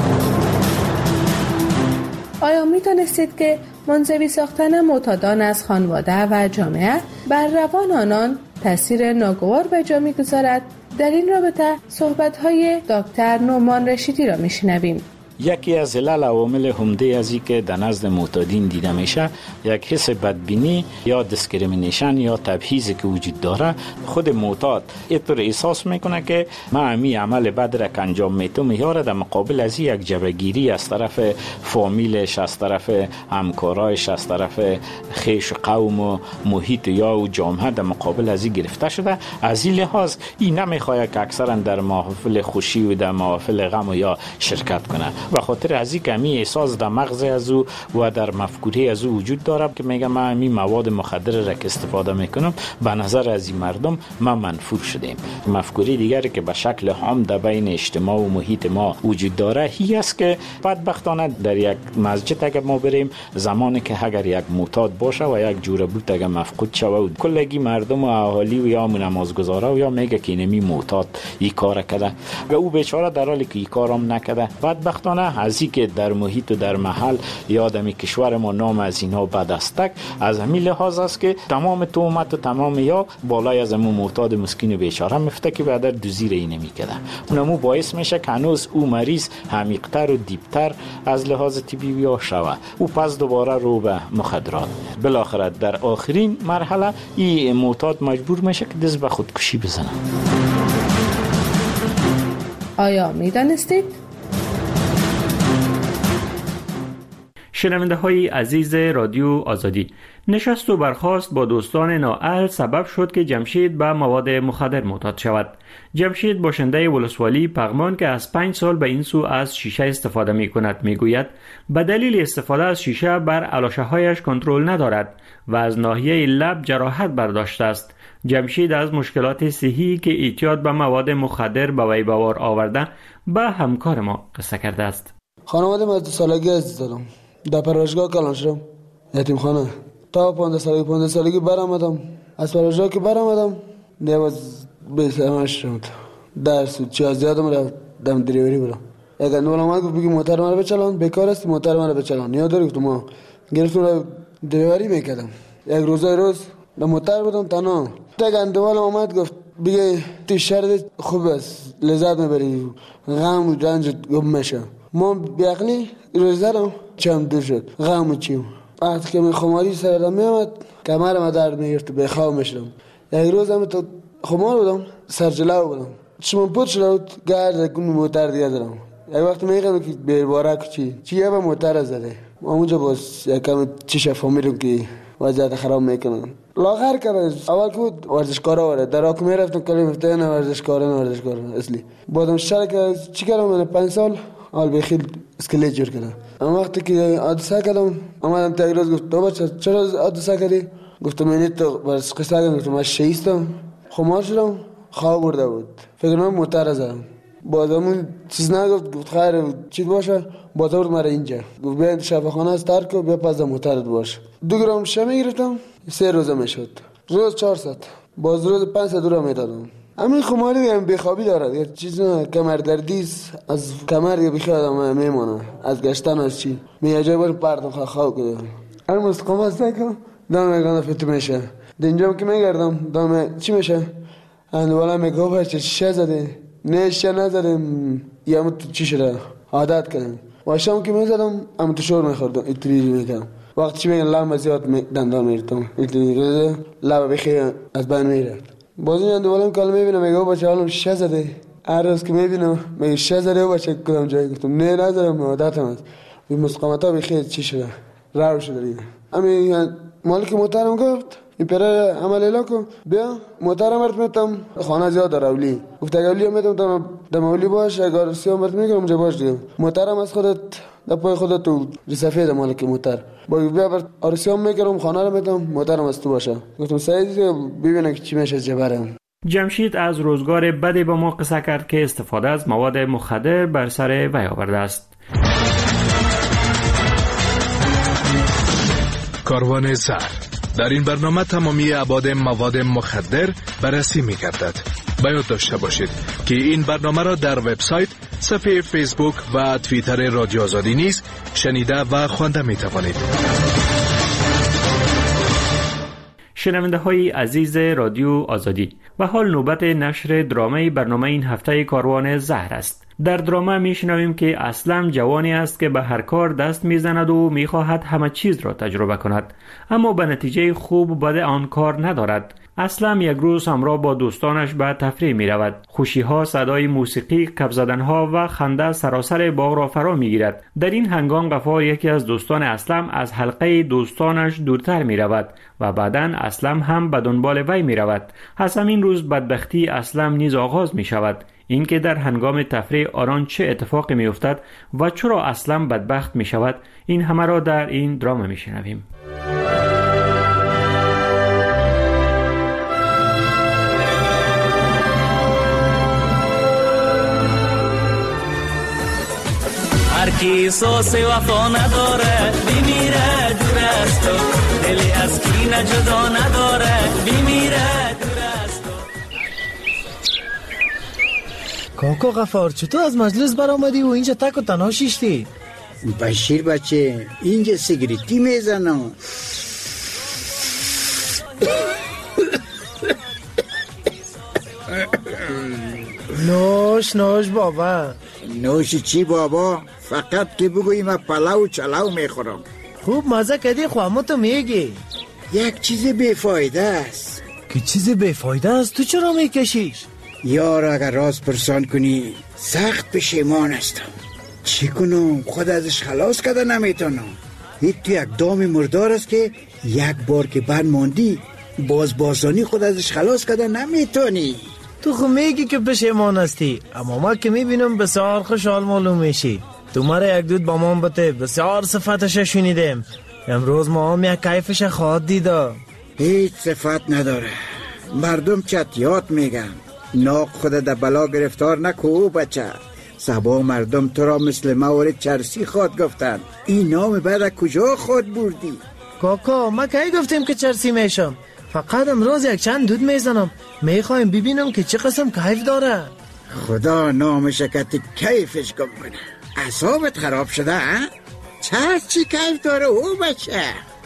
آیا می دانستید که منزوی ساختن معتادان از خانواده و جامعه بر روان آنان تاثیر ناگوار به جا می‌گذارد؟ در این رابطه صحبت‌های دکتر نعمان رشیدی را می‌شنویم. یکی از علل عوامل عمده ازی که در نزد معتادین دیده میشه یک حس بدبینی یا دیسکریمینیشن یا تبعیضی که وجود داره. خود معتاد اینطور احساس میکنه که من امی عمل بد را که انجام میتم میاره در مقابل از یک جبهگیری از طرف فامیلش، از طرف همکارایش، از طرف خیش و قوم و محیط یا و جامعه در مقابل ازی گرفته شده. از این لحاظ این نمیخواد که اکثرا در محافل خوشی و در محافل غم یا شرکت کنه. و خاطر از این که امی احساس در مغز از او و در مفکوره از او وجود داره که میگه من امی مواد مخدر را که استفاده میکنم به نظر از این مردم ما منفور شدیم. مفکوره دیگری که به شکل عام در بین اجتماع و محیط ما وجود داره هی است که بدبختانه در یک مسجد اگر ما بریم، زمانی که اگر یک معتاد باشه و یک جوره بود اگر مفقود شوه و کلگی مردم و اهالی و یا نمازگزارا و یا میگه که اینمی معتاد این کار کرده و او بیچاره در حالی که این کارم نکرده. بدبختانه از این که در محیط و در محل یا در کشور ما نام از اینها بد است، از همین لحاظ است که تمام تهمت و تمام یا بالای از امو معتاد مسکین و بیچاره میفته که بعد دوزیر این میکرده. اونمو باعث میشه که هنوز او مریض عمیق‌تر و دیپتر از لحاظ طبی یا شوه او پس دوباره رو به مخدرات. بالاخره در آخرین مرحله این معتاد مجبور میشه که دست به خودکشی بزنه. آیا میدانستید؟ شنونده های عزیز رادیو آزادی، نشست و برخاست با دوستان نااهل سبب شد که جمشید به مواد مخدر معتاد شود. جمشید باشنده ولسوالی پغمان که از پنج سال به این سو از شیشه استفاده می کند می گوید به دلیل استفاده از شیشه بر علاشه هایش کنترل ندارد و از ناحیه لب جراحت برداشته است. جمشید از مشکلات صحی که اعتیاد به مواد مخدر به وی بار آورده به همکار ما قصه کرده است. خانواده من از دو سالگی از دادم در پرورشگاه کلان شدم، یتیم خانه. تا پانزده سالگی پانزده سالگی برآمدم. از پرورشگاه که برآمدم نیاز به سرمایش شدم. درس و چیز زیادم رفت دم دریوری بودم. یک اندول آمد گفت بگی موتر من رو بچلان، بیکار است موتر من رو بچلان. نیاز داری گفتم ما گرفتم دریوری میکردم. یک روزای روز در موتر بودم تنها. یک اندول آمد گفت بگی تی شرط خوب است، لذت میبری، غم و رنج گم میشه. ما بیعقلی روز دارم چم دور شد غم چیم. وقتی که من خماری سردم میامد کمر ما درد میگرفت بخواب میشدم. یک روز هم تو خمار بودم سرجلاو بودم شما پوت شد گرد کنی موتر دیگه دارم. یک وقت میگم که بیربارک چی چی به موتر زده اونجا باز یکم چیش فهمیدم که وضعیت خراب میکنن. لاغر کرد اول که بود ورزشکارا وره در آکو میرفتم کلی مفته نه ورزشکارا نه ورزشکارا اصلی بادم شرک چی کردم من پنج سال حال بخیل اسکلیت جور کردم. اما وقتی که حادثه کردم اومدم تا یک روز گفت تو بچه چرا حادثه کردی؟ گفتم من تو بس قصه کردم گفتم من شیستم خمار شدم خواب برده بود فکر من موتر زدم. بادمون چیز نگفت گفت خیر چی باشه بادور مرا اینجا گفت بیا شفاخانه از ترک و بیا پس موترت باشه. دو گرم شمه گرفتم سه روزه میشد روز چهارصد باز روز پنج دورا میدادم. همین خماری هم بیخوابی دارد یه چیز نه کمر دردیس از کمر یه بخی آدم میمانه از گشتن از چی می جای باید پردم خواه خواه کده هر مستقام نکنم دام میگانه فتو میشه دینجام که میگردم دام چی میشه اندوالا میگو بچه چیشه زده نه چیشه نزده یه همون تو چی شده عادت کردم واشم که میزدم همون تو شور میخوردم اتریجی میکنم وقت چی میگن لام زیاد دندان میرتم اتریجی لام بخی از بین میرفت. بازی اندوالم کال میبینم میگه بچه حالم شیشه زده هر روز که میبینم میگه شیشه زده بچه کدام جایی گفتم نه ندارم عادتم هست بی مسقامتا بخیر چی شده راو شده دیگه. همین مالک موترم گفت این پره عمل الاکو بیا موترم مرد میتم خانه زیاد داره اولی گفت اگه اولی میتم تا دم اولی باش اگر سیام مرد میکنم اونجا باش دیگه موترم از خودت در پای خودت تو ریسفید مالک موتر با بیا بر آرسیام میکردم خانه رو میتم موترم از تو باشه گفتم سعید ببینم چی میشه جبرم. جمشید از روزگار بدی با ما قصه کرد که استفاده از مواد مخدر بر سر وی آورده است. کاروان زهر در این برنامه تمامی ابعاد مواد مخدر بررسی می‌گردد. باید داشته باشید که این برنامه را در وبسایت، صفحه فیسبوک و توییتر رادیو آزادی نیز شنیده و خوانده می‌توانید. شنونده های عزیز رادیو آزادی، و حال نوبت نشر درامه برنامه این هفته کاروان زهر است. در درامه میشنویم که اسلم جوانی است که به هر کار دست میزند و میخواهد همه چیز را تجربه کند، اما به نتیجه خوب بد آن کار ندارد. اسلم یک روز همراه با دوستانش به تفریح می رود. خوشی ها، صدای موسیقی، کپ زدن ها و خنده سراسر باغ را فرا می گیرد. در این هنگام غفار، یکی از دوستان اسلم، از حلقه دوستانش دورتر می رود و بعداً اسلم هم به دنبال وی می رود. از همین روز بدبختی اسلم نیز آغاز می شود. اینکه در هنگام تفریح آران چه اتفاقی می افتد و چرا اسلم بدبخت می شود، این همه را در این درام می شنویم. هر کی احساس وفا نداره بیمیره دور از تو، دلی از کینه جدا نداره بیمیره دور از تو. کاکا غفار، چطور از مجلس برآمدی و اینجا تک و تنها شیشتی؟ بشیر بچه، اینجا سیگریتی میزنم. نوش نوش بابا. نوش چی بابا؟ فقط که بگویی من پلاو چلاو میخورم. خوب مزه کردی، خواهمو تو میگی یک چیز بیفایده است. که چیز بیفایده است؟ تو چرا میکشیش؟ یار اگر راز پرسان کنی سخت پشیمان هستم. چی کنم؟ خود ازش خلاص کرده نمیتونم. هیچ تو یک دام مردار است که یک بار که بند ماندی باز بازانی خود ازش خلاص کرده نمیتونی. تو خو میگی که پشیمان هستی، اما ما که میبینم بسیار خوشحال معلوم میشی. تو مرا یک دود با ما بته، بسیار صفتش شنیدیم. امروز ما هم یک کیفش خواهد دیده. هیچ صفت نداره. مردم چتیات میگن. ناق خود در بلا گرفتار نکو بچه. سبا مردم تو را مثل مورد چرسی خود گفتن. این نام بعد کجا خود بردی؟ کاکا، ما کی گفتیم که چرسی میشم؟ فقط امروز یک چند دود میزنم، میخوایم ببینم که چه قسم کیف داره. خدا نامشکت کیفش گم کنه. اعصابت خراب شده ها؟ چه چی کیف داره او بچه؟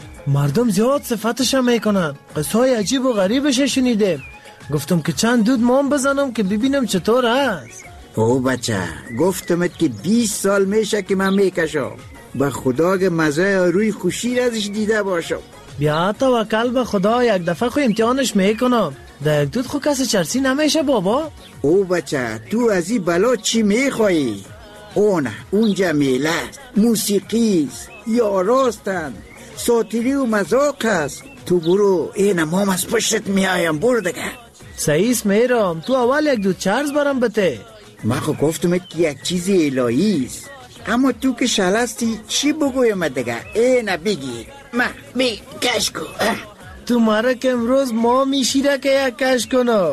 مردم زیاد صفتش میکنن، قصه های عجیب و غریبش شنیدیم. گفتم که چند دود مام بزنم که ببینم چطور است. او بچه، گفتمت که بیست سال میشه که من میکشم. به خدا که مزه روی خوشی ازش دیده باشم. بیا توکل به خدا، یک دفعه خو امتحانش میکنم. در یک دود خو کسی چرسی نمیشه بابا. او بچه، تو از این بلا چی میخوایی؟ اونه اونجا میله موسیقیست، یاراستن، ساتیری و مذاق است. تو برو، این مام از پشتت میایم، برو دیگه. سعیس میرم، تو اول یک دو چرز برم بته. من خو گفتمت که یک چیز الهی است، اما تو که شلستی چی بگویم دیگه؟ اینه بگی ما بی کش کن. تو مرا که امروز ما میشیره که یک کش کنم.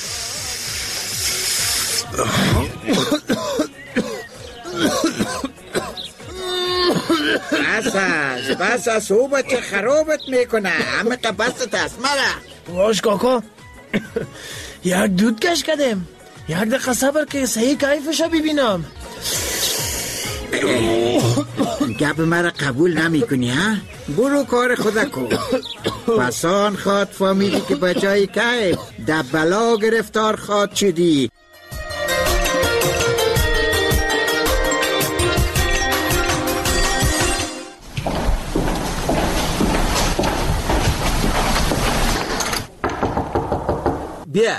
بس است بس است او بچه خرابت میکنه. همه قبست است مرا. واش کاکا، یک دود کش کردیم، یک دقیقه صبر که صحیح کیفش ببینم. گپ مرا قبول نمی کنی ها؟ برو کار خدا کن. پسان خواد فهمیدی که بجای کیف در بلا گرفتار خواد شدی. بیا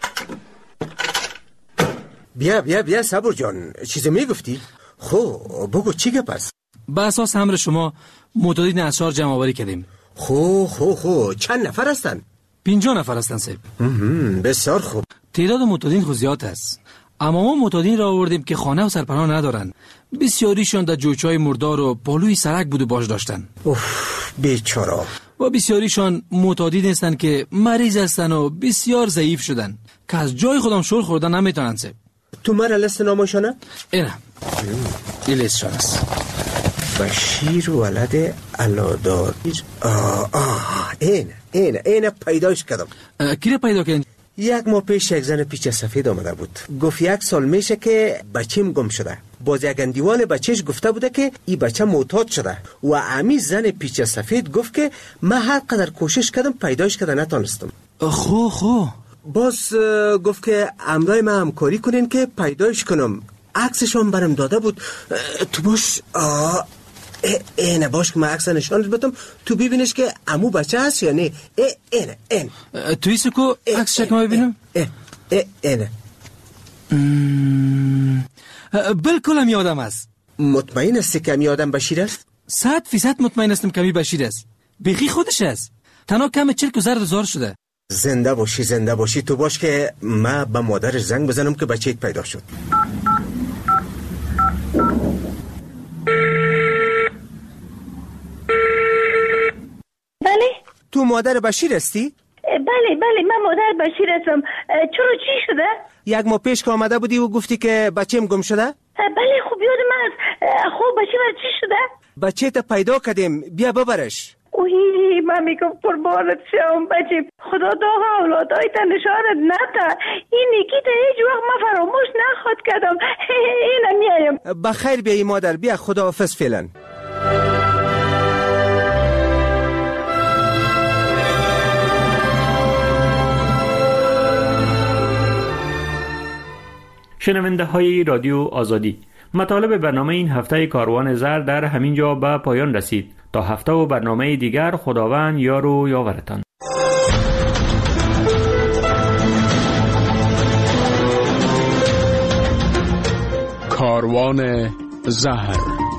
بیا بیا بیا صبر جان، چیزی میگفتی؟ خو بگو چی گپ است؟ به اساس امر شما معتادین اشعار جمع آوری کردیم. خو خو خو چند نفر هستن؟ پنجاه نفر هستن صاحب. بسیار خوب. تعداد معتادین خو زیاد است، اما ما معتادین را آوردیم که خانه و سرپناه ندارن. بسیاریشان در جوچهای مردار و پالوی سرک بود و باش داشتن. اوف بیچاره. و بسیاریشان معتادین هستند که مریض هستن و بسیار ضعیف شدن که از جای خودم شل خوردن نمیتونن صاحب. تو مرا لست نامشانه؟ اینه این لستشان است. بشیر ولد علادار. آه آه این این این پیداش کردم. کی را پیدا کردن؟ یک ماه پیش یک زن پیچ سفید آمده بود، گفت یک سال میشه که بچیم گم شده. باز یک اندیوال بچهش گفته بوده که این بچه معتاد شده و امی زن پیچ سفید گفت که من هر قدر کوشش کردم پیداش کرده نتونستم. خو خو باز گفت که امرای من همکاری کنین که پیداش کنم. عکسشون برم داده بود. تو باش آه اینه باش که من عکس نشانت بدم تو ببینش که عمو بچه هست یا نه. اینه اینه توی سکو عکس شکم ببینم. اینه بلکل هم یادم است. مطمئن هستی که می آدم بشیر است؟ صد فیصد مطمئن هستم کمی بشیر است. بخی خودش است. تنها کم چرک و زرد زار شده. زنده باشی زنده باشی. تو باش که من به مادرش زنگ بزنم که بچه ایت پیدا شد. بله تو مادر بشیر هستی؟ بله بله من مادر بشیر هستم. چرا چی شده؟ یک ماه پیش که آمده بودی و گفتی که بچه‌م گم شده؟ بله خوب یادم است. خوب بچه بر چی شده؟ بچه تا پیدا کردیم، بیا ببرش. اوهی من میگم قربانت شم بچه، خدا داغ اولادای تا نشانت نده. این نیکی تا هیچ وقت من فراموش نخواد کردم. اینم میایم. بخیر بیایی مادر، بیا خداحافظ فعلا. شنونده های رادیو آزادی، مطالب برنامه این هفته کاروان زر در همین جا به پایان رسید. تا هفته و برنامه دیگر خداوند یار و یاورتان. کاروان زهر.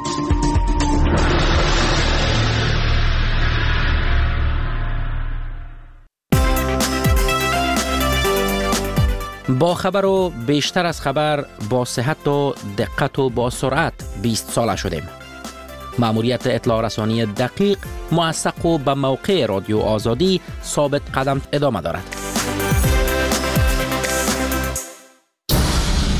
با خبر و بیشتر از خبر، با صحت و دقت و با سرعت بیست ساله شدیم. مأموریت اطلاع رسانی دقیق، موثق و به موقع رادیو آزادی ثابت قدم ادامه دارد.